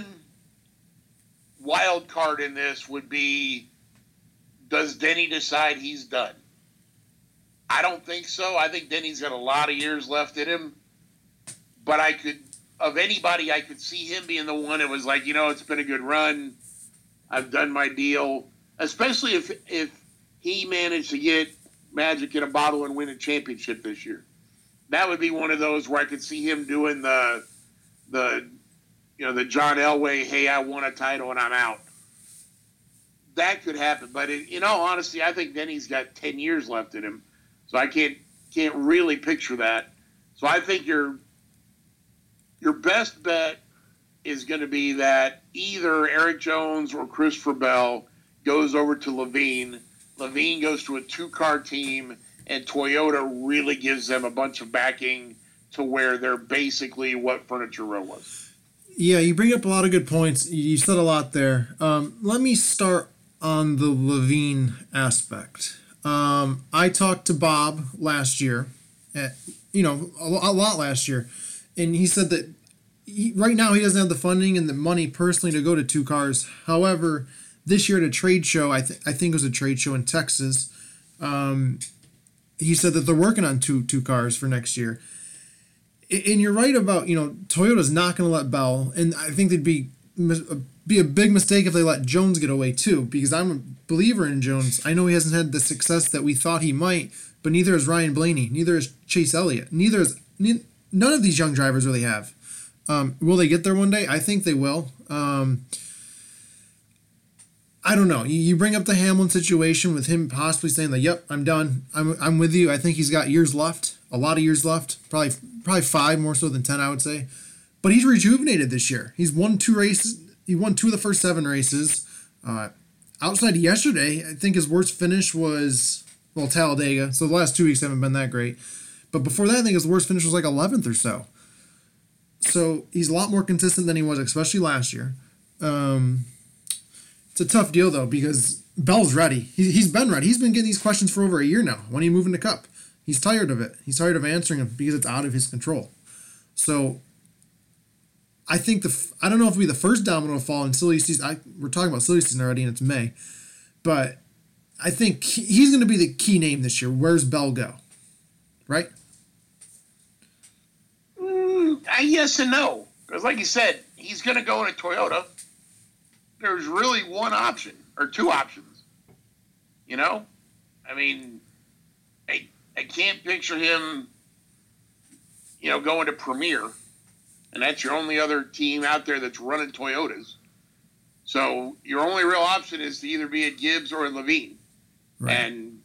wild card in this would be, does Denny decide he's done? I don't think so. I think Denny's got a lot of years left in him. But I could, of anybody, I could see him being the one that was like, you know, it's been a good run. I've done my deal. Especially if if he managed to get Magic in a bottle and win a championship this year. That would be one of those where I could see him doing the, the, you know, the John Elway, hey, I won a title and I'm out. That could happen. But in, in all honesty, I think Denny's got ten years left in him. So I can't can't really picture that. So I think your your best bet is going to be that either Erik Jones or Christopher Bell goes over to Levine. Levine goes to a two-car team, and Toyota really gives them a bunch of backing to where they're basically what Furniture Row was. Yeah, you bring up a lot of good points. You said a lot there. Um, let me start on the Levine aspect. Um, I talked to Bob last year, at, you know, a, a lot last year, and he said that he, right now he doesn't have the funding and the money personally to go to two cars. However, this year at a trade show, I, th- I think it was a trade show in Texas, um, he said that they're working on two two cars for next year. And you're right about, you know, Toyota's not going to let Bell, and I think they'd be be a big mistake if they let Jones get away too, because I'm a believer in Jones. I know he hasn't had the success that we thought he might, but neither is Ryan Blaney, neither is Chase Elliott, neither is ne- none of these young drivers really have. Um, will they get there one day? I think they will. Um, I don't know. You, you bring up the Hamlin situation with him possibly saying that, yep, I'm done. I'm I'm with you. I think he's got years left, a lot of years left, probably probably five more so than ten, I would say. But he's rejuvenated this year. He's won two races. He won two of the first seven races. Uh, outside of yesterday, I think his worst finish was, well, Talladega. So the last two weeks haven't been that great. But before that, I think his worst finish was like eleventh or so. So he's a lot more consistent than he was, especially last year. Um, it's a tough deal, though, because Bell's ready. He, he's been ready. He's been getting these questions for over a year now. When are you moving the Cup? He's tired of it. He's tired of answering them because it's out of his control. So I think the I don't know if it'll be the first domino to fall in silly season. I, we're talking about silly season already, and it's May. But I think he, he's going to be the key name this year. Where's Bell go? Right? Mm, yes and no. Because like you said, he's going to go in a Toyota. There's really one option, or two options. You know? I mean, I, I can't picture him, you know, going to Premier. And that's your only other team out there that's running Toyotas. So your only real option is to either be at Gibbs or at Levine. Right. And,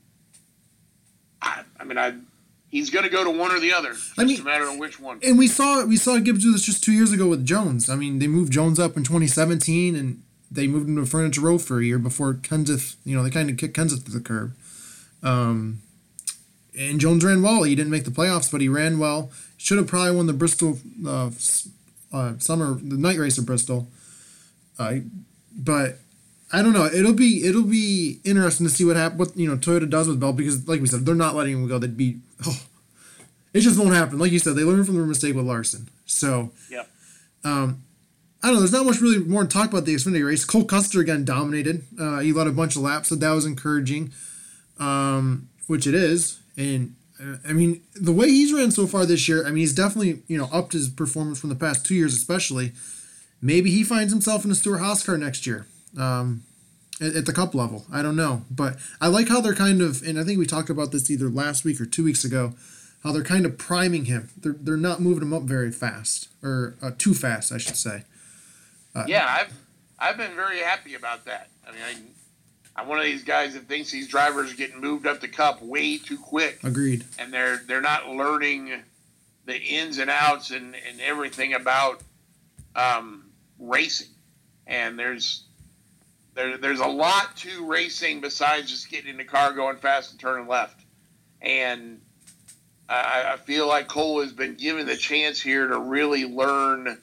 I, I mean, I... He's going to go to one or the other. It's just I mean, a matter of which one. And we saw we saw Gibbs do this just two years ago with Jones. I mean, they moved Jones up in twenty seventeen, and they moved him to Furniture Row for a year before Kenseth, you know, they kind of kicked Kenseth to the curb. Um, and Jones ran well. He didn't make the playoffs, but he ran well. Should have probably won the Bristol uh, uh, summer, the night race of Bristol. Uh, but I don't know. It'll be it'll be interesting to see what happen, what you know Toyota does with Bell, because like we said, they're not letting him go. They'd be oh, it just won't happen. Like you said, they learned from their mistake with Larson. So yeah, um, I don't know. There's not much really more to talk about the Xfinity race. Cole Custer again dominated. Uh, he led a bunch of laps, so that was encouraging, um, which it is. And uh, I mean, the way he's ran so far this year, I mean, he's definitely you know upped his performance from the past two years, especially. Maybe he finds himself in a Stewart-Haas car next year. Um, at, at the Cup level. I don't know. But I like how they're kind of, and I think we talked about this either last week or two weeks ago, how they're kind of priming him. They're they're not moving him up very fast, or uh, too fast, I should say. Uh, yeah, I've I've been very happy about that. I mean, I, I'm one of these guys that thinks these drivers are getting moved up the Cup way too quick. Agreed. And they're they're not learning the ins and outs and, and everything about um, racing. And there's There, there's a lot to racing besides just getting in the car, going fast, and turning left. And I, I feel like Cole has been given the chance here to really learn,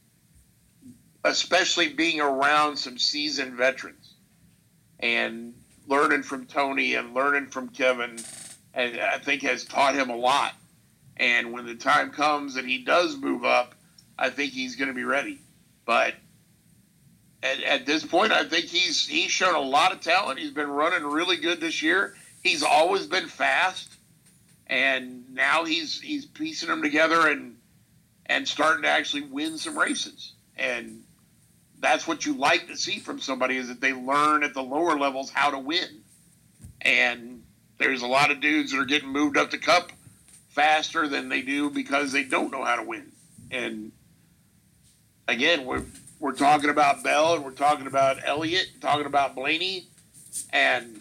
especially being around some seasoned veterans and learning from Tony and learning from Kevin. And I think has taught him a lot. And when the time comes that he does move up, I think he's going to be ready. But At, at this point, I think he's he's shown a lot of talent. He's been running really good this year. He's always been fast, and now he's he's piecing them together and and starting to actually win some races. And that's what you like to see from somebody, is that they learn at the lower levels how to win. And there's a lot of dudes that are getting moved up the Cup faster than they do because they don't know how to win. And again, we're We're talking about Bell, and we're talking about Elliott, talking about Blaney. And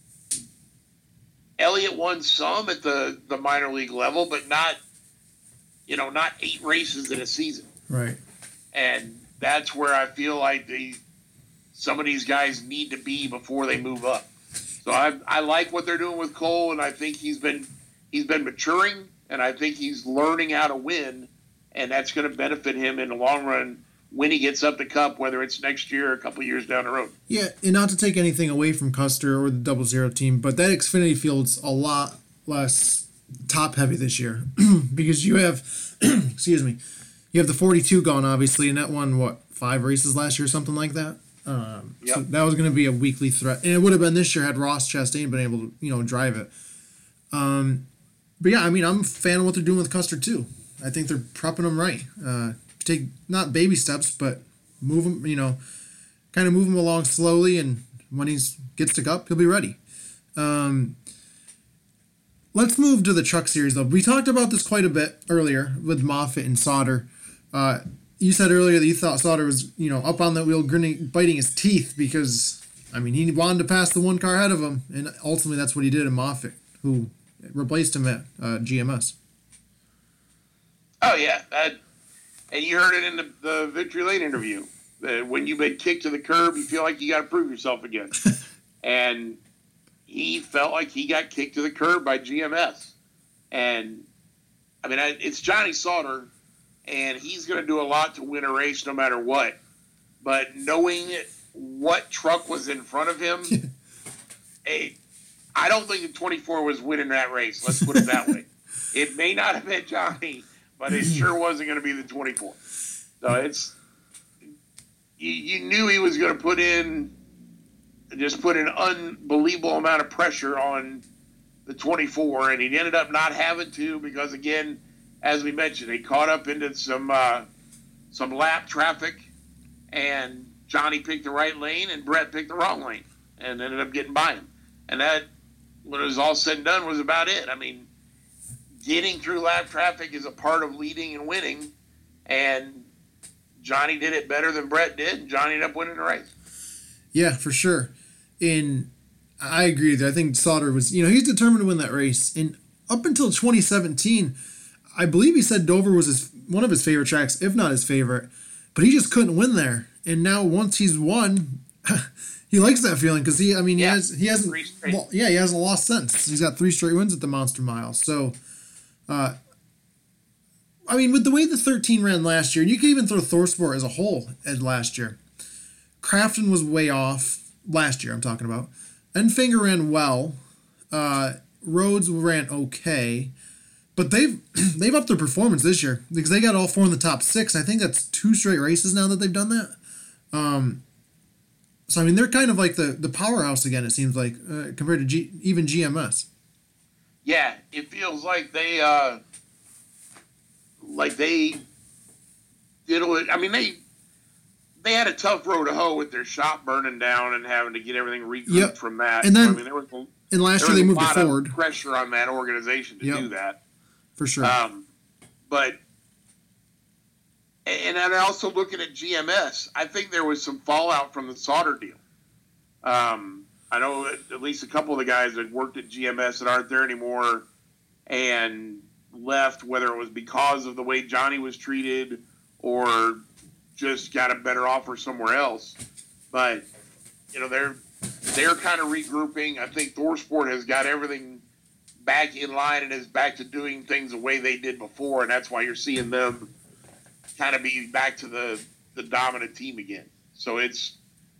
Elliott won some at the, the minor league level, but not, you know, not eight races in a season. Right. And that's where I feel like the some of these guys need to be before they move up. So I I like what they're doing with Cole, and I think he's been he's been maturing, and I think he's learning how to win, and that's going to benefit him in the long run when he gets up the Cup, whether it's next year or a couple of years down the road. Yeah, and not to take anything away from Custer or the Double Zero team, but that Xfinity field's a lot less top-heavy this year because you have, excuse me, you have the forty-two gone, obviously, and that won, what, five races last year or something like that? Um, yep. So that was going to be a weekly threat. And it would have been this year had Ross Chastain been able to, you know, drive it. Um, but, yeah, I mean, I'm a fan of what they're doing with Custer, too. I think they're prepping him right. Uh, take not baby steps, but move him, you know, kind of move him along slowly, and when he gets to Cup, he'll be ready. Um, let's move to the Truck Series, though. We talked about this quite a bit earlier with Moffitt and Sauter. Uh, you said earlier that you thought Sauter was, you know, up on the wheel, grinning, biting his teeth because I mean, he wanted to pass the one car ahead of him, and ultimately that's what he did in Moffitt, who replaced him at uh, G M S. Oh, yeah. That, and you heard it in the, the Victory Lane interview. That when you've been kicked to the curb, you feel like you got to prove yourself again. And he felt like he got kicked to the curb by G M S. And, I mean, I, it's Johnny Sauter, and he's going to do a lot to win a race no matter what. But knowing what truck was in front of him, hey, I don't think the twenty-four was winning that race. Let's put it that way. It may not have been Johnny, but it sure wasn't going to be the twenty-four. So it's you, you knew he was going to put in just put an unbelievable amount of pressure on the twenty-four, and he ended up not having to because, again, as we mentioned, he caught up into some uh, some lap traffic, and Johnny picked the right lane, and Brett picked the wrong lane, and ended up getting by him. And that, when it was all said and done, was about it. I mean, getting through lap traffic is a part of leading and winning, and Johnny did it better than Brett did, and Johnny ended up winning the race. Yeah, for sure. And I agree with you. I think Sauter was, you know, he's determined to win that race. And up until twenty seventeen, I believe he said Dover was his one of his favorite tracks, if not his favorite. But he just couldn't win there. And now once he's won, he likes that feeling because he, I mean, yeah, he has, he hasn't, well, yeah, he hasn't lost since. He's got three straight wins at the Monster Mile. So, uh, I mean, with the way the thirteen ran last year, and you can even throw ThorSport as a whole as last year. Crafton was way off last year. I'm talking about. Enfinger ran well. Uh, Rhodes ran okay. But they've they've upped their performance this year because they got all four in the top six. I think that's two straight races now that they've done that. Um, so I mean they're kind of like the, the powerhouse again. It seems like uh, compared to G, even G M S. Yeah, it feels like they uh, like they did. I mean they they had a tough road to hoe with their shop burning down and having to get everything regrouped yep. from that. And then so, I mean, there was a, and last year they moved it forward. Of pressure on that organization to yep. do that. For sure. Um, but, and I'm also looking at G M S. I think there was some fallout from the Sauter deal. Um, I know at least a couple of the guys that worked at G M S that aren't there anymore and left, whether it was because of the way Johnny was treated or just got a better offer somewhere else. But, you know, they're, they're kind of regrouping. I think ThorSport has got everything back in line and is back to doing things the way they did before, and that's why you're seeing them kind of be back to the, the dominant team again. So it's,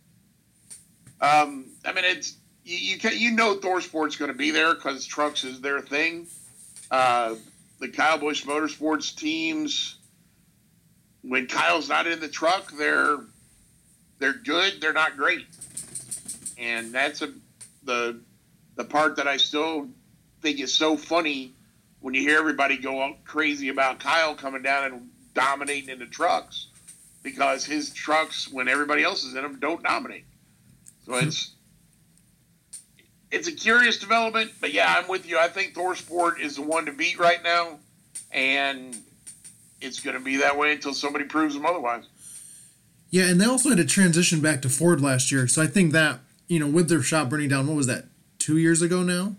um, I mean, it's you you, can, you know ThorSport's going to be there because trucks is their thing. Uh, the Kyle Busch Motorsports teams, when Kyle's not in the truck, they're they're good. They're not great, and that's a the the part that I still think is so funny when you hear everybody go all crazy about Kyle coming down and dominating in the trucks because his trucks, when everybody else is in them, don't dominate. So it's it's a curious development, but yeah, I'm with you. I think ThorSport is the one to beat right now, and it's going to be that way until somebody proves them otherwise. Yeah, and they also had to transition back to Ford last year, so I think that, you know, with their shop burning down, what was that, two years ago now?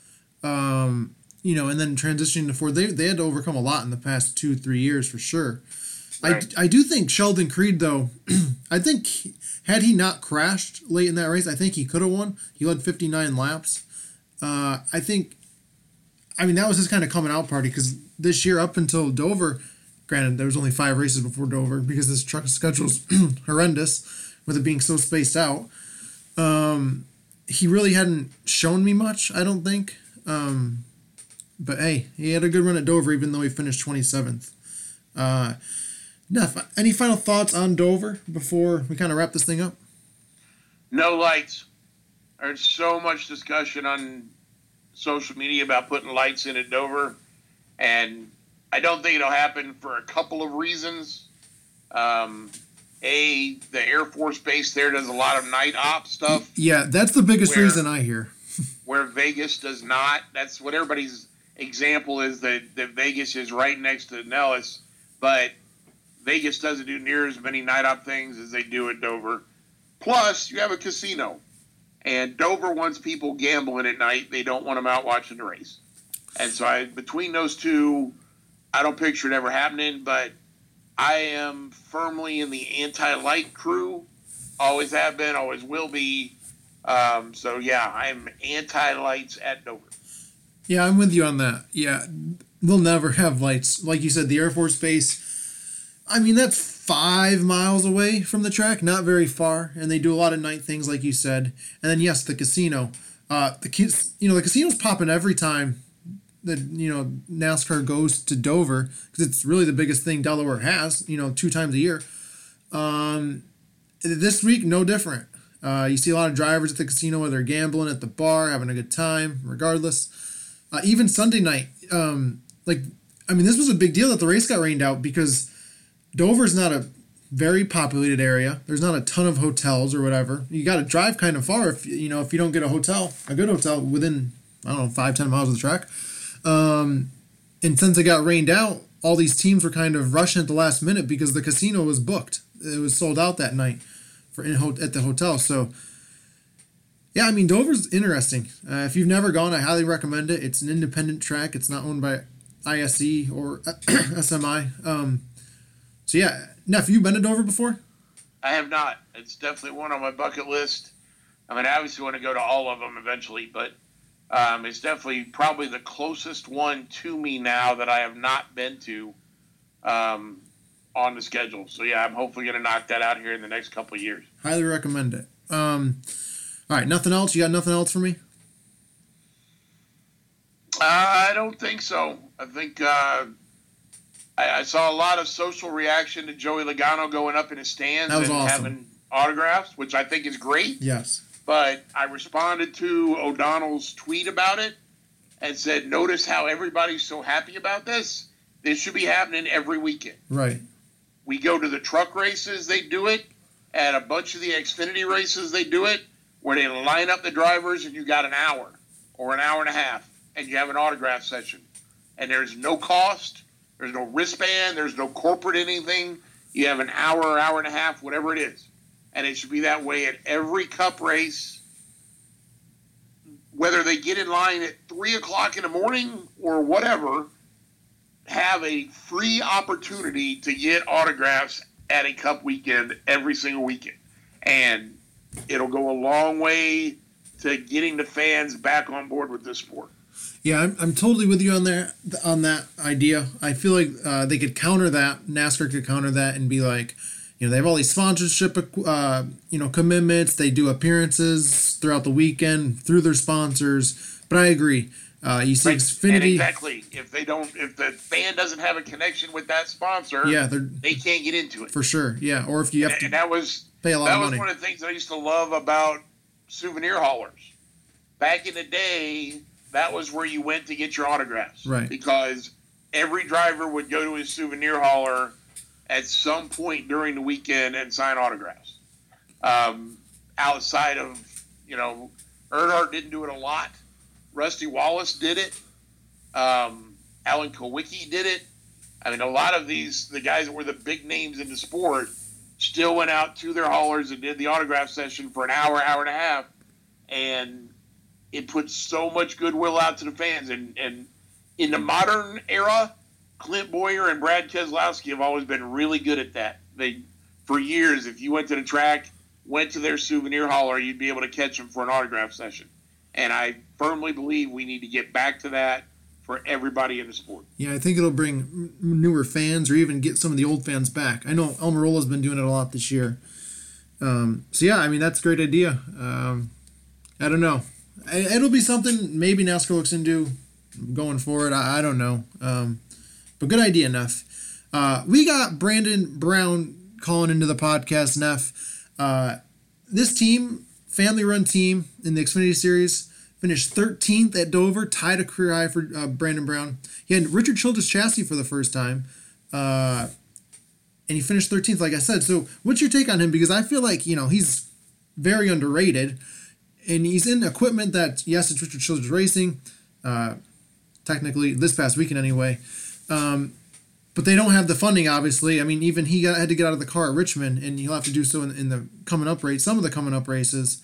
Um, you know, and then transitioning to Ford, they they had to overcome a lot in the past two, three years for sure. Right. I, I do think Sheldon Creed, though, I think he, had he not crashed late in that race, I think he could have won. He led fifty-nine laps. Uh, I think, I mean, that was his kind of coming out party because this year up until Dover, granted, there was only five races before Dover because this truck schedule's horrendous with it being so spaced out. Um, he really hadn't shown me much, I don't think. Um, but hey, he had a good run at Dover, even though he finished twenty-seventh. Uh, Neff, any final thoughts on Dover before we kind of wrap this thing up? No lights. There's so much discussion on social media about putting lights in at Dover, and I don't think it'll happen for a couple of reasons. Um, A, the Air Force Base there does a lot of night op stuff. Yeah, that's the biggest where, reason I hear. Where Vegas does not. That's what everybody's example is, that, that Vegas is right next to Nellis, but Vegas doesn't do near as many night op things as they do at Dover. Plus, you have a casino. And Dover wants people gambling at night. They don't want them out watching the race. And so I, between those two, I don't picture it ever happening, but I am firmly in the anti-light crew. Always have been, always will be. Um, so, yeah, I'm anti-lights at Dover. Yeah, I'm with you on that. Yeah, they'll never have lights. Like you said, the Air Force Base, I mean, that's five miles away from the track, not very far, and they do a lot of night things, like you said. And then, yes, the casino. Uh, the you know, the casino's popping every time that, you know, NASCAR goes to Dover, because it's really the biggest thing Delaware has, you know, two times a year. Um, this week, no different. Uh, you see a lot of drivers at the casino where they're gambling at the bar, having a good time, regardless. Uh, even Sunday night, um, like, I mean, this was a big deal that the race got rained out because Dover's not a very populated area. There's not a ton of hotels or whatever. You got to drive kind of far if, you know, if you don't get a hotel, a good hotel within, I don't know, five, ten miles of the track. Um, and since it got rained out, all these teams were kind of rushing at the last minute because the casino was booked. It was sold out that night for in at the hotel. So, yeah, I mean, Dover's interesting. Uh, if you've never gone, I highly recommend it. It's an independent track. It's not owned by I S E or S M I. Um, so, yeah. Neff, have you been to Dover before? I have not. It's definitely one on my bucket list. I mean, I obviously want to go to all of them eventually, but um, it's definitely probably the closest one to me now that I have not been to um, on the schedule. So, yeah, I'm hopefully going to knock that out here in the next couple of years. Highly recommend it. Um, all right, nothing else? You got nothing else for me? Uh, I don't think so. I think uh, I, I saw a lot of social reaction to Joey Logano going up in his stands and awesome. having autographs, which I think is great. Yes. But I responded to O'Donnell's tweet about it and said, notice how everybody's so happy about this? This should be happening every weekend. Right. We go to the truck races, they do it. At a bunch of the Xfinity races, they do it, where they line up the drivers and you got an hour or an hour and a half and you have an autograph session. And there's no cost, there's no wristband, there's no corporate anything. You have an hour, hour and a half, whatever it is. And it should be that way at every Cup race, whether they get in line at three o'clock in the morning or whatever, have a free opportunity to get autographs at a Cup weekend every single weekend. And it'll go a long way to getting the fans back on board with this sport. Yeah, I'm, I'm totally with you on there on that idea. I feel like uh, they could counter that. NASCAR could counter that and be like, you know, they have all these sponsorship, uh, you know, commitments. They do appearances throughout the weekend through their sponsors. But I agree. Uh, you see, right. Xfinity. And exactly. If they don't, if the fan doesn't have a connection with that sponsor, yeah, they can't get into it for sure. Yeah, or if you have and, to, and that was pay a lot that of was money. One of the things that I used to love about souvenir haulers. Back in the day, that was where you went to get your autographs, right? Because every driver would go to his souvenir hauler at some point during the weekend and sign autographs. Um, outside of, you know, Earnhardt didn't do it a lot. Rusty Wallace did it. Um, Alan Kowicki did it. I mean, a lot of these, the guys that were the big names in the sport, still went out to their haulers and did the autograph session for an hour, hour and a half. And it put so much goodwill out to the fans. And, and in the modern era, Clint Boyer and Brad Keselowski have always been really good at that. They, for years, if you went to the track, went to their souvenir hauler, you'd be able to catch them for an autograph session. And I firmly believe we need to get back to that for everybody in the sport. Yeah, I think it'll bring newer fans or even get some of the old fans back. I know Almirola's been doing it a lot this year. Um, so, yeah, I mean, that's a great idea. Um, I don't know. It'll be something maybe NASCAR looks into going forward. I, I don't know. Um, but good idea, Neff. Uh, we got Brandon Brown calling into the podcast, Neff. Uh, this team, family-run team in the Xfinity Series, finished thirteenth at Dover, tied a career high for uh, Brandon Brown. He had Richard Childress chassis for the first time, uh, and he finished thirteenth, like I said. So what's your take on him? Because I feel like, you know, he's very underrated, and he's in equipment that, yes, it's Richard Childress Racing, uh, technically, this past weekend anyway, um, but they don't have the funding, obviously. I mean, even he got, had to get out of the car at Richmond, and he'll have to do so in, in the coming up race, some of the coming up races.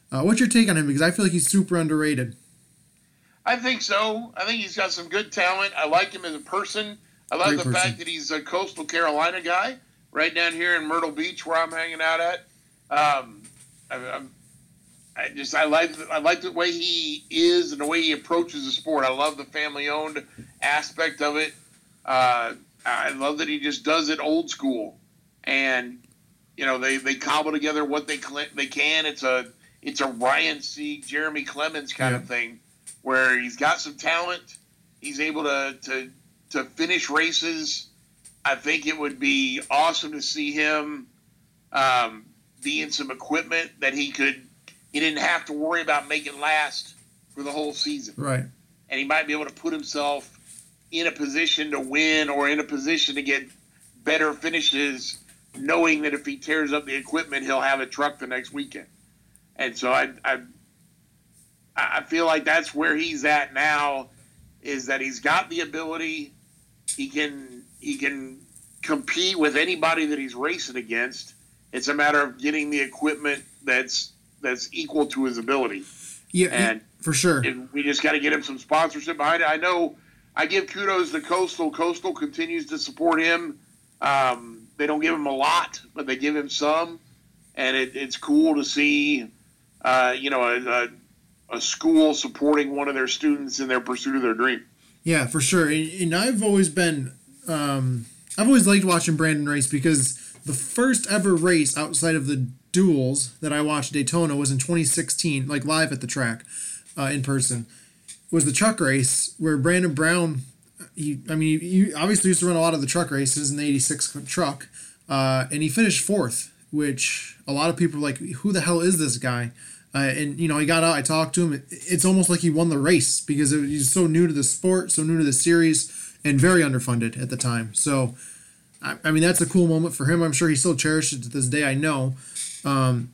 Uh, what's your take on him? Because I feel like he's super underrated. I think so. I think he's got some good talent. I like him as a person. I like Great the person. fact that he's a Coastal Carolina guy, right down here in Myrtle Beach, where I'm hanging out at. Um, I, I'm, I just I like I like the way he is and the way he approaches the sport. I love the family-owned aspect of it. Uh, I love that he just does it old school, and you know they, they cobble together what they they can. It's a it's a Ryan Sieg, Jeremy Clemens kind yeah. of thing, where he's got some talent. He's able to to to finish races. I think it would be awesome to see him um, be in some equipment that he could. He didn't have to worry about making last for the whole season, right? And he might be able to put himself in a position to win or in a position to get better finishes, knowing that if he tears up the equipment, he'll have a truck the next weekend. And so I, I, I feel like that's where he's at now, is that he's got the ability. He can he can compete with anybody that he's racing against. It's a matter of getting the equipment that's that's equal to his ability. Yeah, and for sure. We just got to get him some sponsorship behind it. I know. I give kudos to Coastal. Coastal continues to support him. Um, they don't give him a lot, but they give him some, and it, it's cool to see, uh, you know, a, a, a school supporting one of their students in their pursuit of their dream. Yeah, for sure. And, and I've always been, um, I've always liked watching Brandon race, because the first ever race outside of the duels that I watched, Daytona, was in twenty sixteen, like live at the track, uh, in person. Was the truck race where Brandon Brown, he, I mean, he obviously used to run a lot of the truck races in the eighty-six truck, uh, and he finished fourth, which a lot of people were like, who the hell is this guy? Uh, and, you know, he got out, I talked to him. It, it's almost like he won the race, because it, he's so new to the sport, so new to the series, and very underfunded at the time. So, I, I mean, that's a cool moment for him. I'm sure he still cherishes it to this day, I know. Um,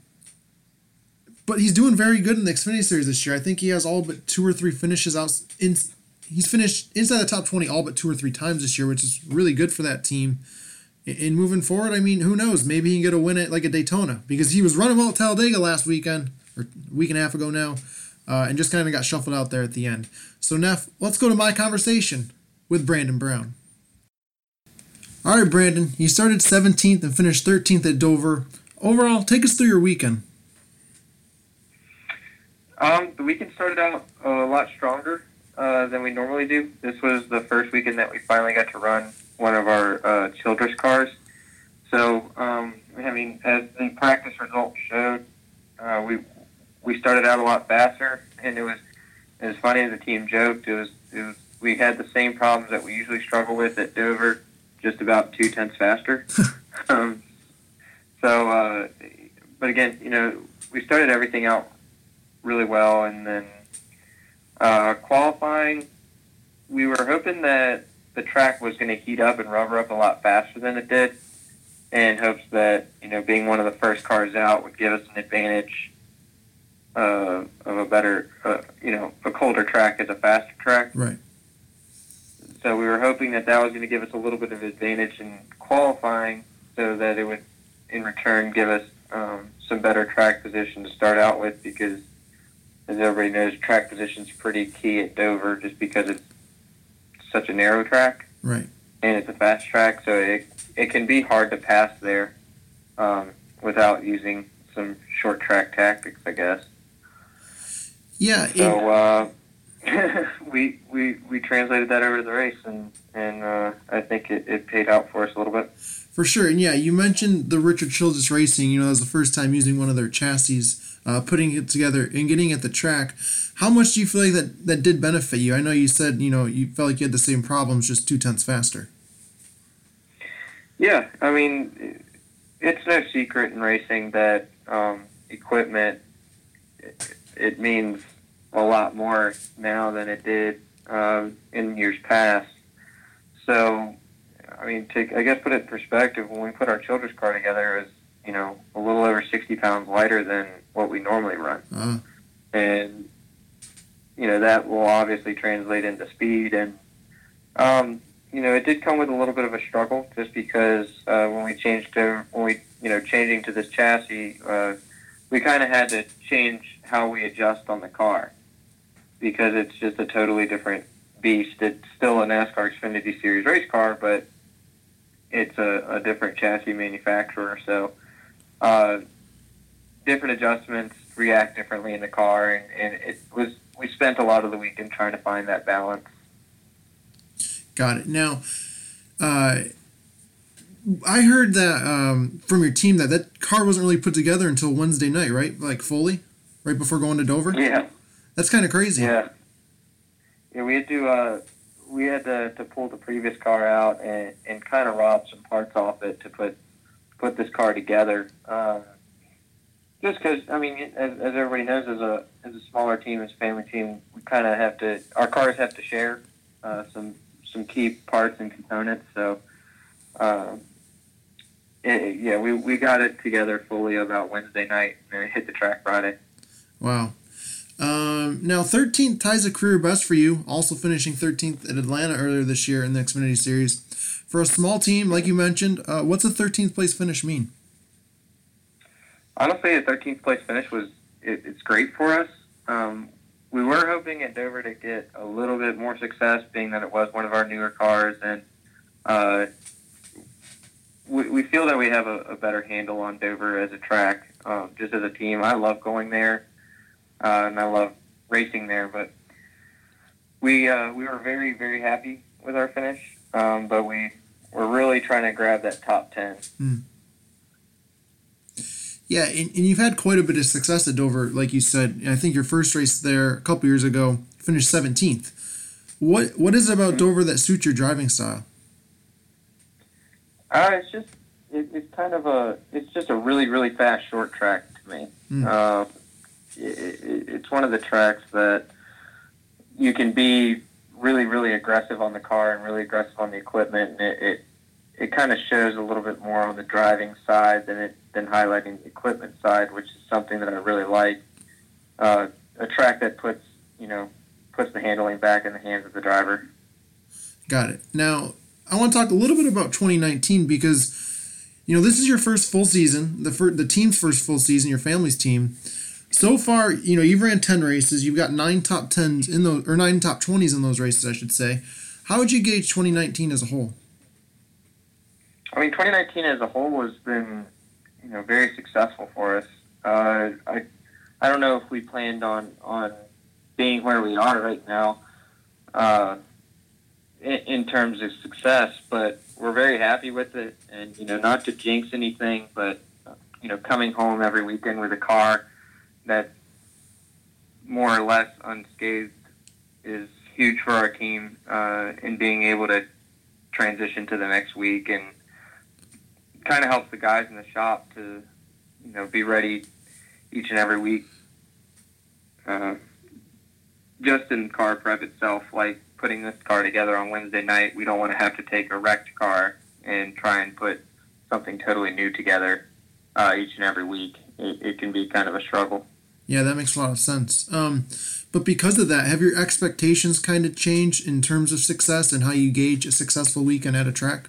But he's doing very good in the Xfinity Series this year. I think he has all but two or three finishes out. In, he's finished inside the top twenty all but two or three times this year, which is really good for that team. And moving forward, I mean, who knows? Maybe he can get a win at like a Daytona, because he was running well at Talladega last weekend, or a week and a half ago now, uh, and just kind of got shuffled out there at the end. So, Neff, let's go to my conversation with Brandon Brown. All right, Brandon, you started seventeenth and finished thirteenth at Dover. Overall, take us through your weekend. Um, the weekend started out a lot stronger uh, than we normally do. This was the first weekend that we finally got to run one of our uh, Childress cars. So, um, I mean, as the practice results showed, uh, we we started out a lot faster, and it was it was funny. The team joked. It was, it was we had the same problems that we usually struggle with at Dover, just about two tenths faster. um, so, uh, but again, you know, we started everything out really well, and then uh, qualifying, we were hoping that the track was going to heat up and rubber up a lot faster than it did, in hopes that, you know, being one of the first cars out would give us an advantage uh, of a better, uh, you know, a colder track as a faster track. Right. So we were hoping that that was going to give us a little bit of advantage in qualifying, so that it would, in return, give us um, some better track position to start out with, because, as everybody knows, track position's pretty key at Dover, just because it's such a narrow track. Right. And it's a fast track, so it it can be hard to pass there um, without using some short track tactics, I guess. Yeah. So uh, we we we translated that over to the race, and and uh, I think it, it paid out for us a little bit. For sure. And yeah, you mentioned the Richard Childress Racing. You know, that was the first time using one of their chassis, uh, putting it together and getting at the track. How much do you feel like that, that did benefit you? I know you said, you know, you felt like you had the same problems, just two tenths faster. Yeah, I mean, it's no secret in racing that um, equipment, it, it means a lot more now than it did um, in years past. So, I mean, to, I guess put it in perspective, when we put our Childress car together, it was, you know, a little over sixty pounds lighter than what we normally run. Uh-huh. And, you know, that will obviously translate into speed. And, um, you know, it did come with a little bit of a struggle, just because uh, when we changed to, when we, you know, changing to this chassis, uh, we kind of had to change how we adjust on the car because it's just a totally different beast. It's still a NASCAR Xfinity Series race car, but it's a, a different chassis manufacturer. So uh, different adjustments react differently in the car, and, and it was we spent a lot of the weekend trying to find that balance. Got it. Now, uh, I heard that um, from your team that that car wasn't really put together until Wednesday night, right? Like fully, right before going to Dover. Yeah, that's kind of crazy. Yeah, yeah. We had to uh, we had to, to pull the previous car out and, and kind of rob some parts off it to put put this car together. Um, just because, I mean, as, as everybody knows, as a as a smaller team, as a family team, we kind of have to. Our cars have to share uh, some some key parts and components. So. Um, It, yeah, we, we got it together fully about Wednesday night and it hit the track Friday. Wow. Um, now, thirteenth ties a career best for you, also finishing thirteenth at Atlanta earlier this year in the Xfinity Series. For a small team, like you mentioned, uh, what's a thirteenth place finish mean? Honestly, a thirteenth place finish was it, it's great for us. Um, we were hoping at Dover to get a little bit more success, being that it was one of our newer cars, and uh, we, we feel that we have a, a better handle on Dover as a track, um, just as a team. I love going there, uh, and I love racing there, but we uh, we were very, very happy with our finish, um, but we we're really trying to grab that top ten. Hmm. Yeah, and, and you've had quite a bit of success at Dover, like you said. I think your first race there a couple years ago finished seventeenth. What what is it about Dover that suits your driving style? Uh, it's just it, it's kind of a it's just a really really fast short track to me. Mm. Uh, it, it, it's one of the tracks that you can be really really aggressive on the car and really aggressive on the equipment, and it it, it kind of shows a little bit more on the driving side than it than highlighting the equipment side, which is something that I really like. Uh, a track that puts you know puts the handling back in the hands of the driver. Got it. Now, I want to talk a little bit about twenty nineteen because, you know, this is your first full season, the fir- the team's first full season, your family's team. So far, you know, you've ran ten races. You've got nine top tens in those, or nine top twenties in those races, I should say. How would you gauge twenty nineteen as a whole? I mean, twenty nineteen as a whole has been, you know, very successful for us. Uh, I, I don't know if we planned on, on being where we are right now, uh, in, in terms of success, but we're very happy with it. And, you know, not to jinx anything, but, you know, coming home every weekend with a car that's more or less unscathed is huge for our team, uh, in being able to transition to the next week, and kind of helps the guys in the shop to, you know, be ready each and every week. Uh, just in car prep itself, like putting this car together on Wednesday night, we don't want to have to take a wrecked car and try and put something totally new together uh, each and every week. It, it can be kind of a struggle. Yeah, that makes a lot of sense. Um, but because of that, have your expectations kind of changed in terms of success and how you gauge a successful weekend at a track?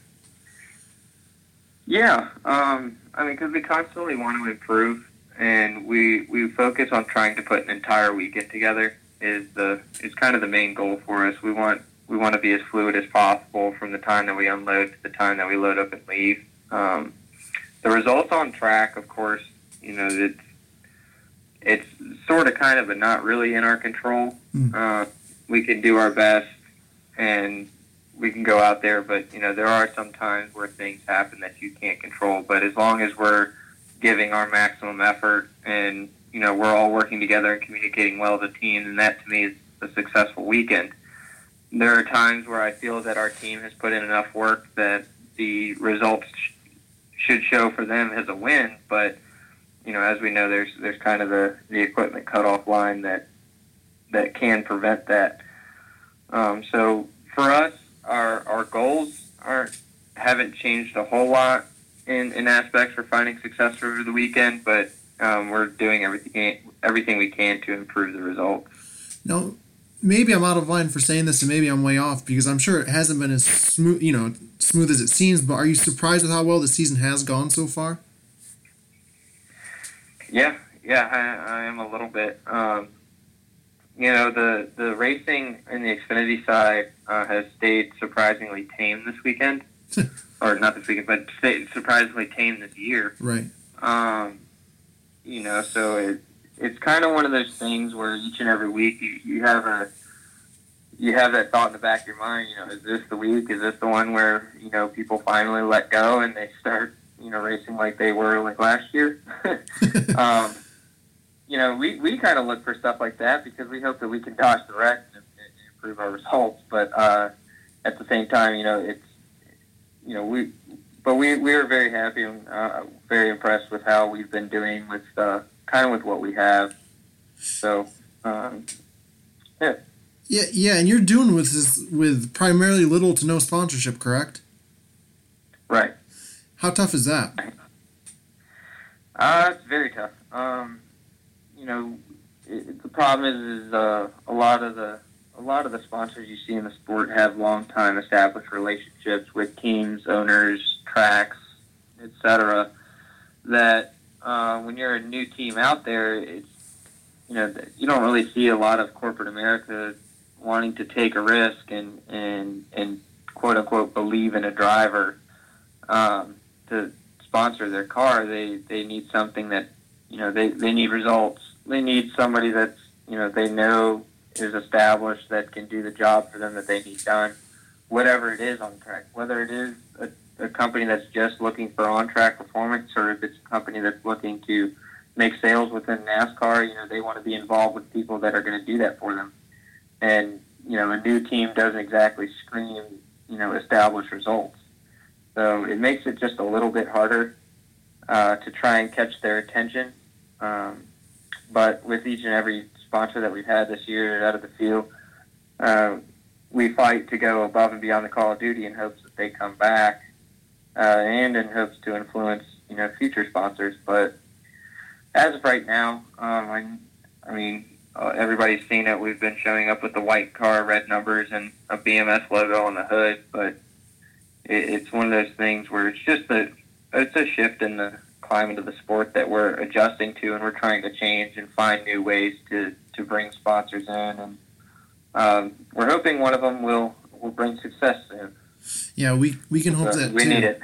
Yeah, um, I mean, because we constantly want to improve, and we we focus on trying to put an entire weekend together. Is the is kind of the main goal for us. We want we want to be as fluid as possible from the time that we unload to the time that we load up and leave. Um, the results on track, of course, you know, it's it's sort of kind of, but not really in our control. Mm. Uh, we can do our best, and we can go out there, but, you know, there are some times where things happen that you can't control. But as long as we're giving our maximum effort and, you know, we're all working together and communicating well as a team, and that, to me, is a successful weekend. There are times where I feel that our team has put in enough work that the results sh- should show for them as a win. But, you know, as we know, there's there's kind of the, the equipment cutoff line that that can prevent that. Um, so for us, Our our goals aren't haven't changed a whole lot in, in aspects for finding success over the weekend, but um, we're doing everything everything we can to improve the results. Now, maybe I'm out of line for saying this, and maybe I'm way off because I'm sure it hasn't been as smooth, you know, smooth as it seems. But are you surprised with how well the season has gone so far? Yeah, yeah, I, I am a little bit. Um, you know, the, the racing in the Xfinity side uh, has stayed surprisingly tame this weekend. Or not this weekend, but stayed surprisingly tame this year. Right. Um, you know, so it, it's kind of one of those things where each and every week you, you have a you have that thought in the back of your mind, you know, is this the week? Is this the one where, you know, people finally let go and they start, you know, racing like they were like last year? um, you know, we, we kind of look for stuff like that because we hope that we can dodge the wreck and, and improve our results. But uh, at the same time, you know, it's, you know, we, but we, we are very happy and uh, very impressed with how we've been doing with uh, kind of with what we have. So, um, yeah. Yeah, yeah, and you're doing with this with primarily little to no sponsorship, correct? Right. How tough is that? Uh, it's very tough. Um, you know, it, the problem is, is uh, a lot of the a lot of the sponsors you see in the sport have long time established relationships with teams, owners, tracks, et cetera. That uh, when you're a new team out there, it's you know you don't really see a lot of corporate America wanting to take a risk and, and, and quote unquote believe in a driver um, to sponsor their car. They they need something that, you know, they, they need results. They need somebody that's, you know, they know is established that can do the job for them that they need done, whatever it is on track, whether it is a, a company that's just looking for on-track performance or if it's a company that's looking to make sales within NASCAR. You know, they want to be involved with people that are going to do that for them. And, you know, a new team doesn't exactly scream, you know, established results. So it makes it just a little bit harder uh, to try and catch their attention. Um, but with each and every sponsor that we've had this year out of the field, uh, we fight to go above and beyond the call of duty in hopes that they come back uh, and in hopes to influence, you know, future sponsors. But as of right now, um, I, I mean, Uh, everybody's seen it. We've been showing up with the white car, red numbers, and a B M S logo on the hood. But it, it's one of those things where it's just a it's a shift in the climate of the sport that we're adjusting to, and we're trying to change and find new ways to, to bring sponsors in. And um, we're hoping one of them will, will bring success soon. Yeah, we we can hope so that we too. need it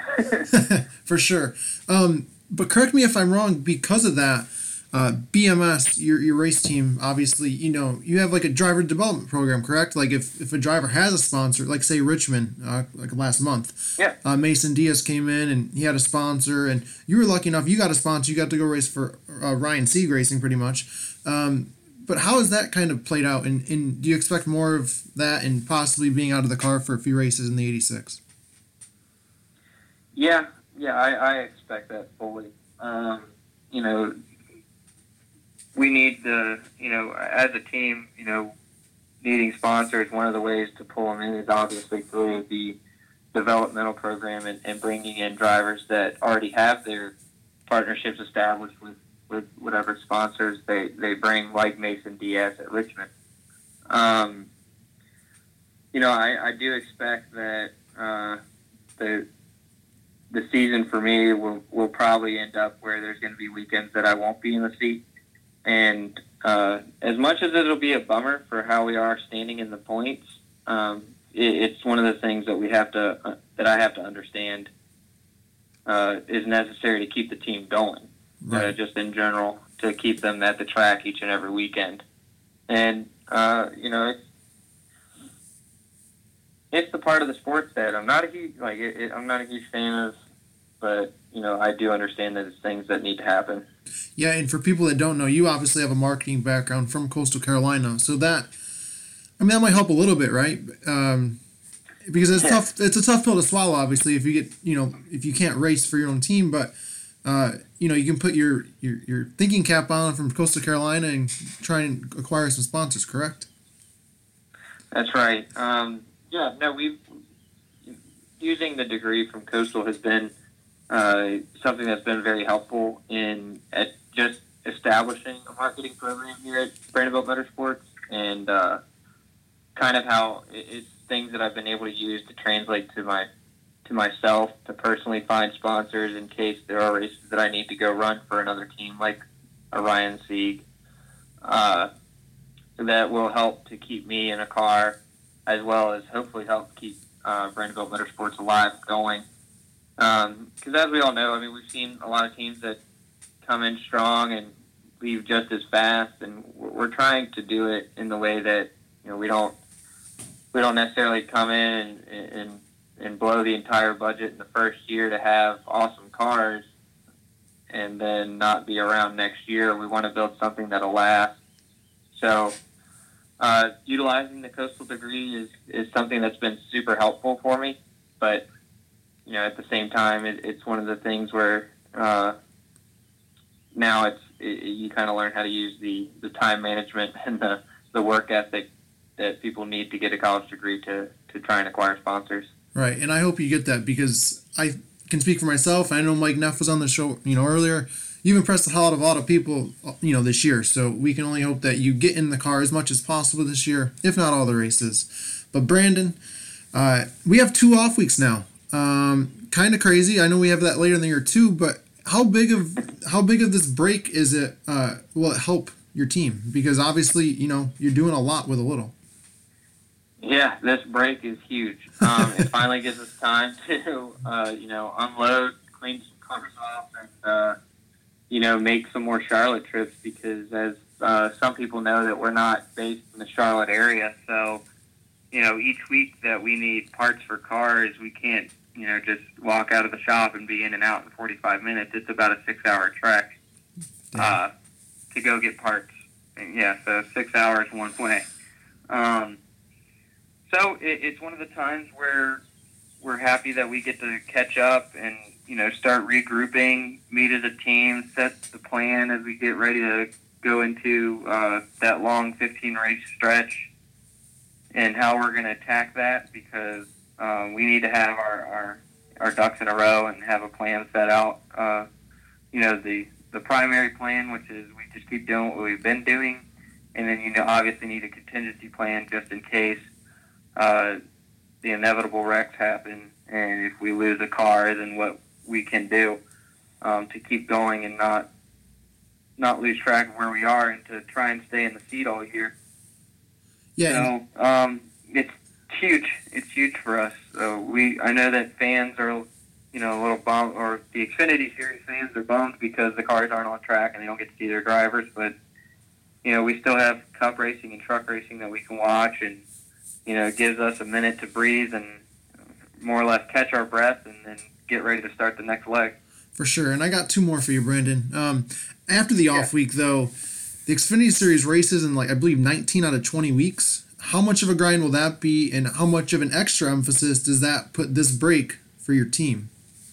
for sure. Um, but correct me if I'm wrong. Because of that. Uh, B M S, your your race team, obviously, you know, you have like a driver development program, correct? Like if, if a driver has a sponsor, like say Richmond, uh, like last month, yeah. uh, Mason Diaz came in and he had a sponsor, and you were lucky enough, you got a sponsor, you got to go race for uh, Ryan Sieg Racing pretty much. Um, but how has that kind of played out? And, and do you expect more of that and possibly being out of the car for a few races in the eighty-six? Yeah, yeah, I, I expect that fully. Um, you know, we need the, you know, as a team, you know, needing sponsors, one of the ways to pull them in is obviously through the developmental program and, and bringing in drivers that already have their partnerships established with, with whatever sponsors they, they bring, like Mason Diaz at Richmond. Um, you know, I, I do expect that uh, the the season for me will, will probably end up where there's going to be weekends that I won't be in the seat. And uh, as much as it'll be a bummer for how we are standing in the points, um, it, it's one of the things that we have to uh, that I have to understand uh, is necessary to keep the team going, right. uh, just in general, to keep them at the track each and every weekend. And uh, you know, it's it's the part of the sport that I'm not a huge like it, it, I'm not a huge fan of, but you know, I do understand that it's things that need to happen. Yeah, and for people that don't know, you obviously have a marketing background from Coastal Carolina, so that, I mean, that might help a little bit, right? Um, because it's yeah. tough. It's a tough pill to swallow, obviously, if you get, you know, if you can't race for your own team. But uh, you know, you can put your, your your thinking cap on from Coastal Carolina and try and acquire some sponsors. Correct? That's right. Um, yeah. No, we've using the degree from Coastal has been. Uh, something that's been very helpful in at just establishing a marketing program here at Brandenburg Motorsports, and uh, kind of how it, it's things that I've been able to use to translate to my to myself to personally find sponsors in case there are races that I need to go run for another team, like a Ryan Sieg. Uh, that will help to keep me in a car, as well as hopefully help keep uh, Brandonville Motorsports alive and going. Because um, as we all know, I mean, we've seen a lot of teams that come in strong and leave just as fast, and we're trying to do it in the way that, you know, we don't we don't necessarily come in and, and and blow the entire budget in the first year to have awesome cars and then not be around next year. We want to build something that'll last. So uh, utilizing the coastal degree is, is something that's been super helpful for me. But, you know, at the same time, it, it's one of the things where uh, now it's it, you kind of learn how to use the, the time management and the, the work ethic that people need to get a college degree to, to try and acquire sponsors. Right, and I hope you get that, because I can speak for myself. I know Mike Neff was on the show, you know, earlier. You've impressed a lot of a lot of people, you know, this year. So we can only hope that you get in the car as much as possible this year, if not all the races. But Brandon, uh, we have two off weeks now. Um, kind of crazy. I know we have that later in the year too. But how big of how big of this break is it? Uh, will it help your team? Because obviously, you know, you're doing a lot with a little. Yeah, this break is huge. Um, it finally gives us time to, uh, you know, unload, clean some cars off, and, uh, you know, make some more Charlotte trips, because as uh, some people know that we're not based in the Charlotte area. So, you know, each week that we need parts for cars, we can't, you know, just walk out of the shop and be in and out in forty-five minutes. It's about a six-hour trek uh, to go get parts. And yeah, so six hours one way. Um So it, it's one of the times where we're happy that we get to catch up and, you know, start regrouping, meet as a team, set the plan as we get ready to go into uh, that long fifteen race stretch and how we're going to attack that, because um, we need to have our, our, our ducks in a row and have a plan set out. Uh, you know, the, the primary plan, which is we just keep doing what we've been doing, and then, you know, obviously need a contingency plan just in case Uh, the inevitable wrecks happen, and if we lose a car, then what we can do um, to keep going and not not lose track of where we are, and to try and stay in the seat all year. Yeah. So um, it's huge. It's huge for us. So we, I know that fans are, you know, a little bummed, or the Xfinity Series fans are bummed because the cars aren't on track and they don't get to see their drivers. But you know, we still have Cup racing and truck racing that we can watch, and you know, it gives us a minute to breathe and more or less catch our breath and then get ready to start the next leg. For sure. And I got two more for you, Brandon. Um, after the off yeah. week, though, the Xfinity Series races in, like, I believe nineteen out of twenty weeks. How much of a grind will that be, and how much of an extra emphasis does that put this break for your team?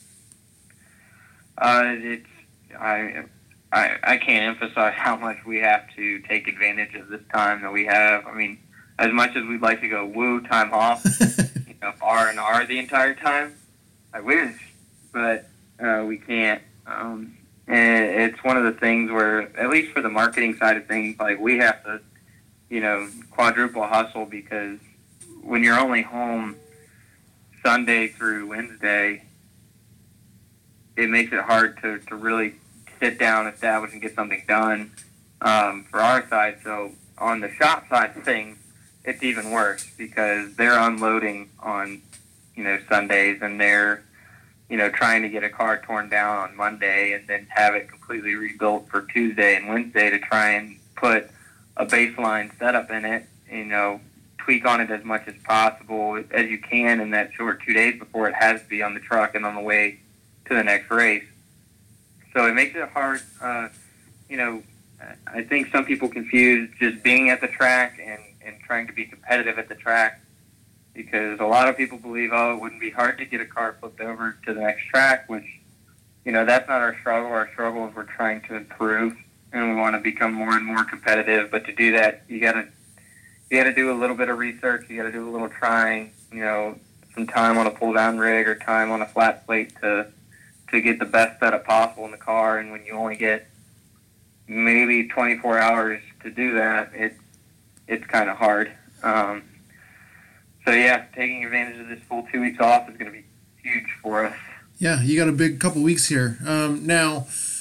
Uh, it's I, I I can't emphasize how much we have to take advantage of this time that we have. I mean, as much as we'd like to go, woo, time off, you know, R and R the entire time, I wish, but uh, we can't. Um, and it's one of the things where, at least for the marketing side of things, like, we have to, you know, quadruple hustle, because when you're only home Sunday through Wednesday, it makes it hard to, to really sit down, establish, and get something done um, for our side. So on the shop side of things, it's even worse, because they're unloading on, you know, Sundays, and they're, you know, trying to get a car torn down on Monday and then have it completely rebuilt for Tuesday and Wednesday to try and put a baseline setup in it, you know, tweak on it as much as possible as you can in that short two days before it has to be on the truck and on the way to the next race. So it makes it hard. Uh, you know, I think some people confuse just being at the track and, and trying to be competitive at the track, because a lot of people believe, oh, it wouldn't be hard to get a car flipped over to the next track, which, you know, that's not our struggle. Our struggle is we're trying to improve, and we want to become more and more competitive. But to do that, you got to you got to do a little bit of research. You got to do a little trying, you know, some time on a pull-down rig or time on a flat plate to to get the best setup possible in the car. And when you only get maybe twenty-four hours to do that, it it's kind of hard. Um, so yeah, taking advantage of this full two weeks off is going to be huge for us. Yeah, you got a big couple weeks here. Um, now,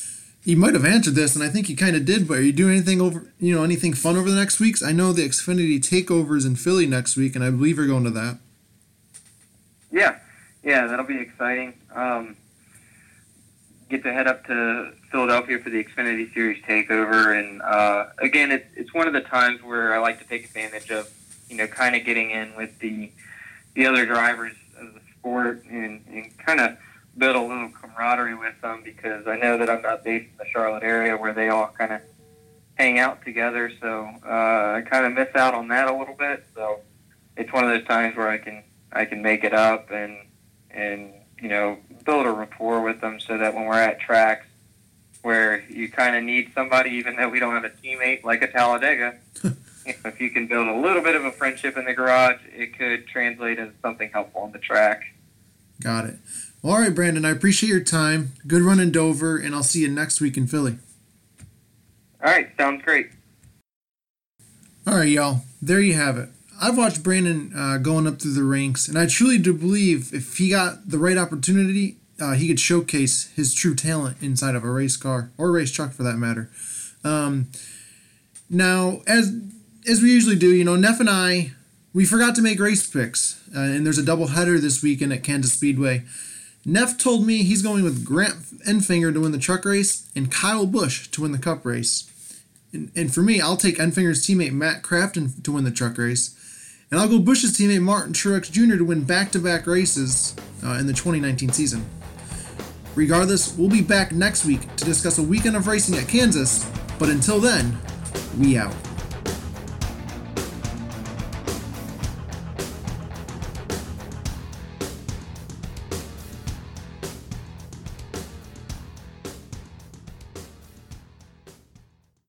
you might have answered this, and I think you kind of did, but are you doing anything over, you know, anything fun over the next weeks? I know the Xfinity Takeover is in Philly next week, and I believe you're going to that. Yeah, yeah, that'll be exciting. Um, get to head up to Philadelphia for the Xfinity Series Takeover, and uh, again, it's it's one of the times where I like to take advantage of, you know, kind of getting in with the the other drivers of the sport and, and kind of build a little camaraderie with them, because I know that I'm not based in the Charlotte area where they all kind of hang out together, so uh, I kind of miss out on that a little bit. So it's one of those times where I can I can make it up and and you know, build a rapport with them, so that when we're at tracks where you kind of need somebody, even though we don't have a teammate like a Talladega, if you can build a little bit of a friendship in the garage, it could translate into something helpful on the track. Got it. Well, all right, Brandon, I appreciate your time. Good run in Dover, and I'll see you next week in Philly. All right, sounds great. All right, y'all. There you have it. I've watched Brandon uh, going up through the ranks, and I truly do believe if he got the right opportunity, uh, he could showcase his true talent inside of a race car, or a race truck for that matter. Um, now, as as we usually do, you know, Neff and I, we forgot to make race picks, uh, and there's a doubleheader this weekend at Kansas Speedway. Neff told me he's going with Grant Enfinger to win the truck race and Kyle Busch to win the cup race. And, and for me, I'll take Enfinger's teammate Matt Crafton to win the truck race. And I'll go Busch's teammate Martin Truex Junior to win back-to-back races uh, in the twenty nineteen season. Regardless, we'll be back next week to discuss a weekend of racing at Kansas. But until then, we out.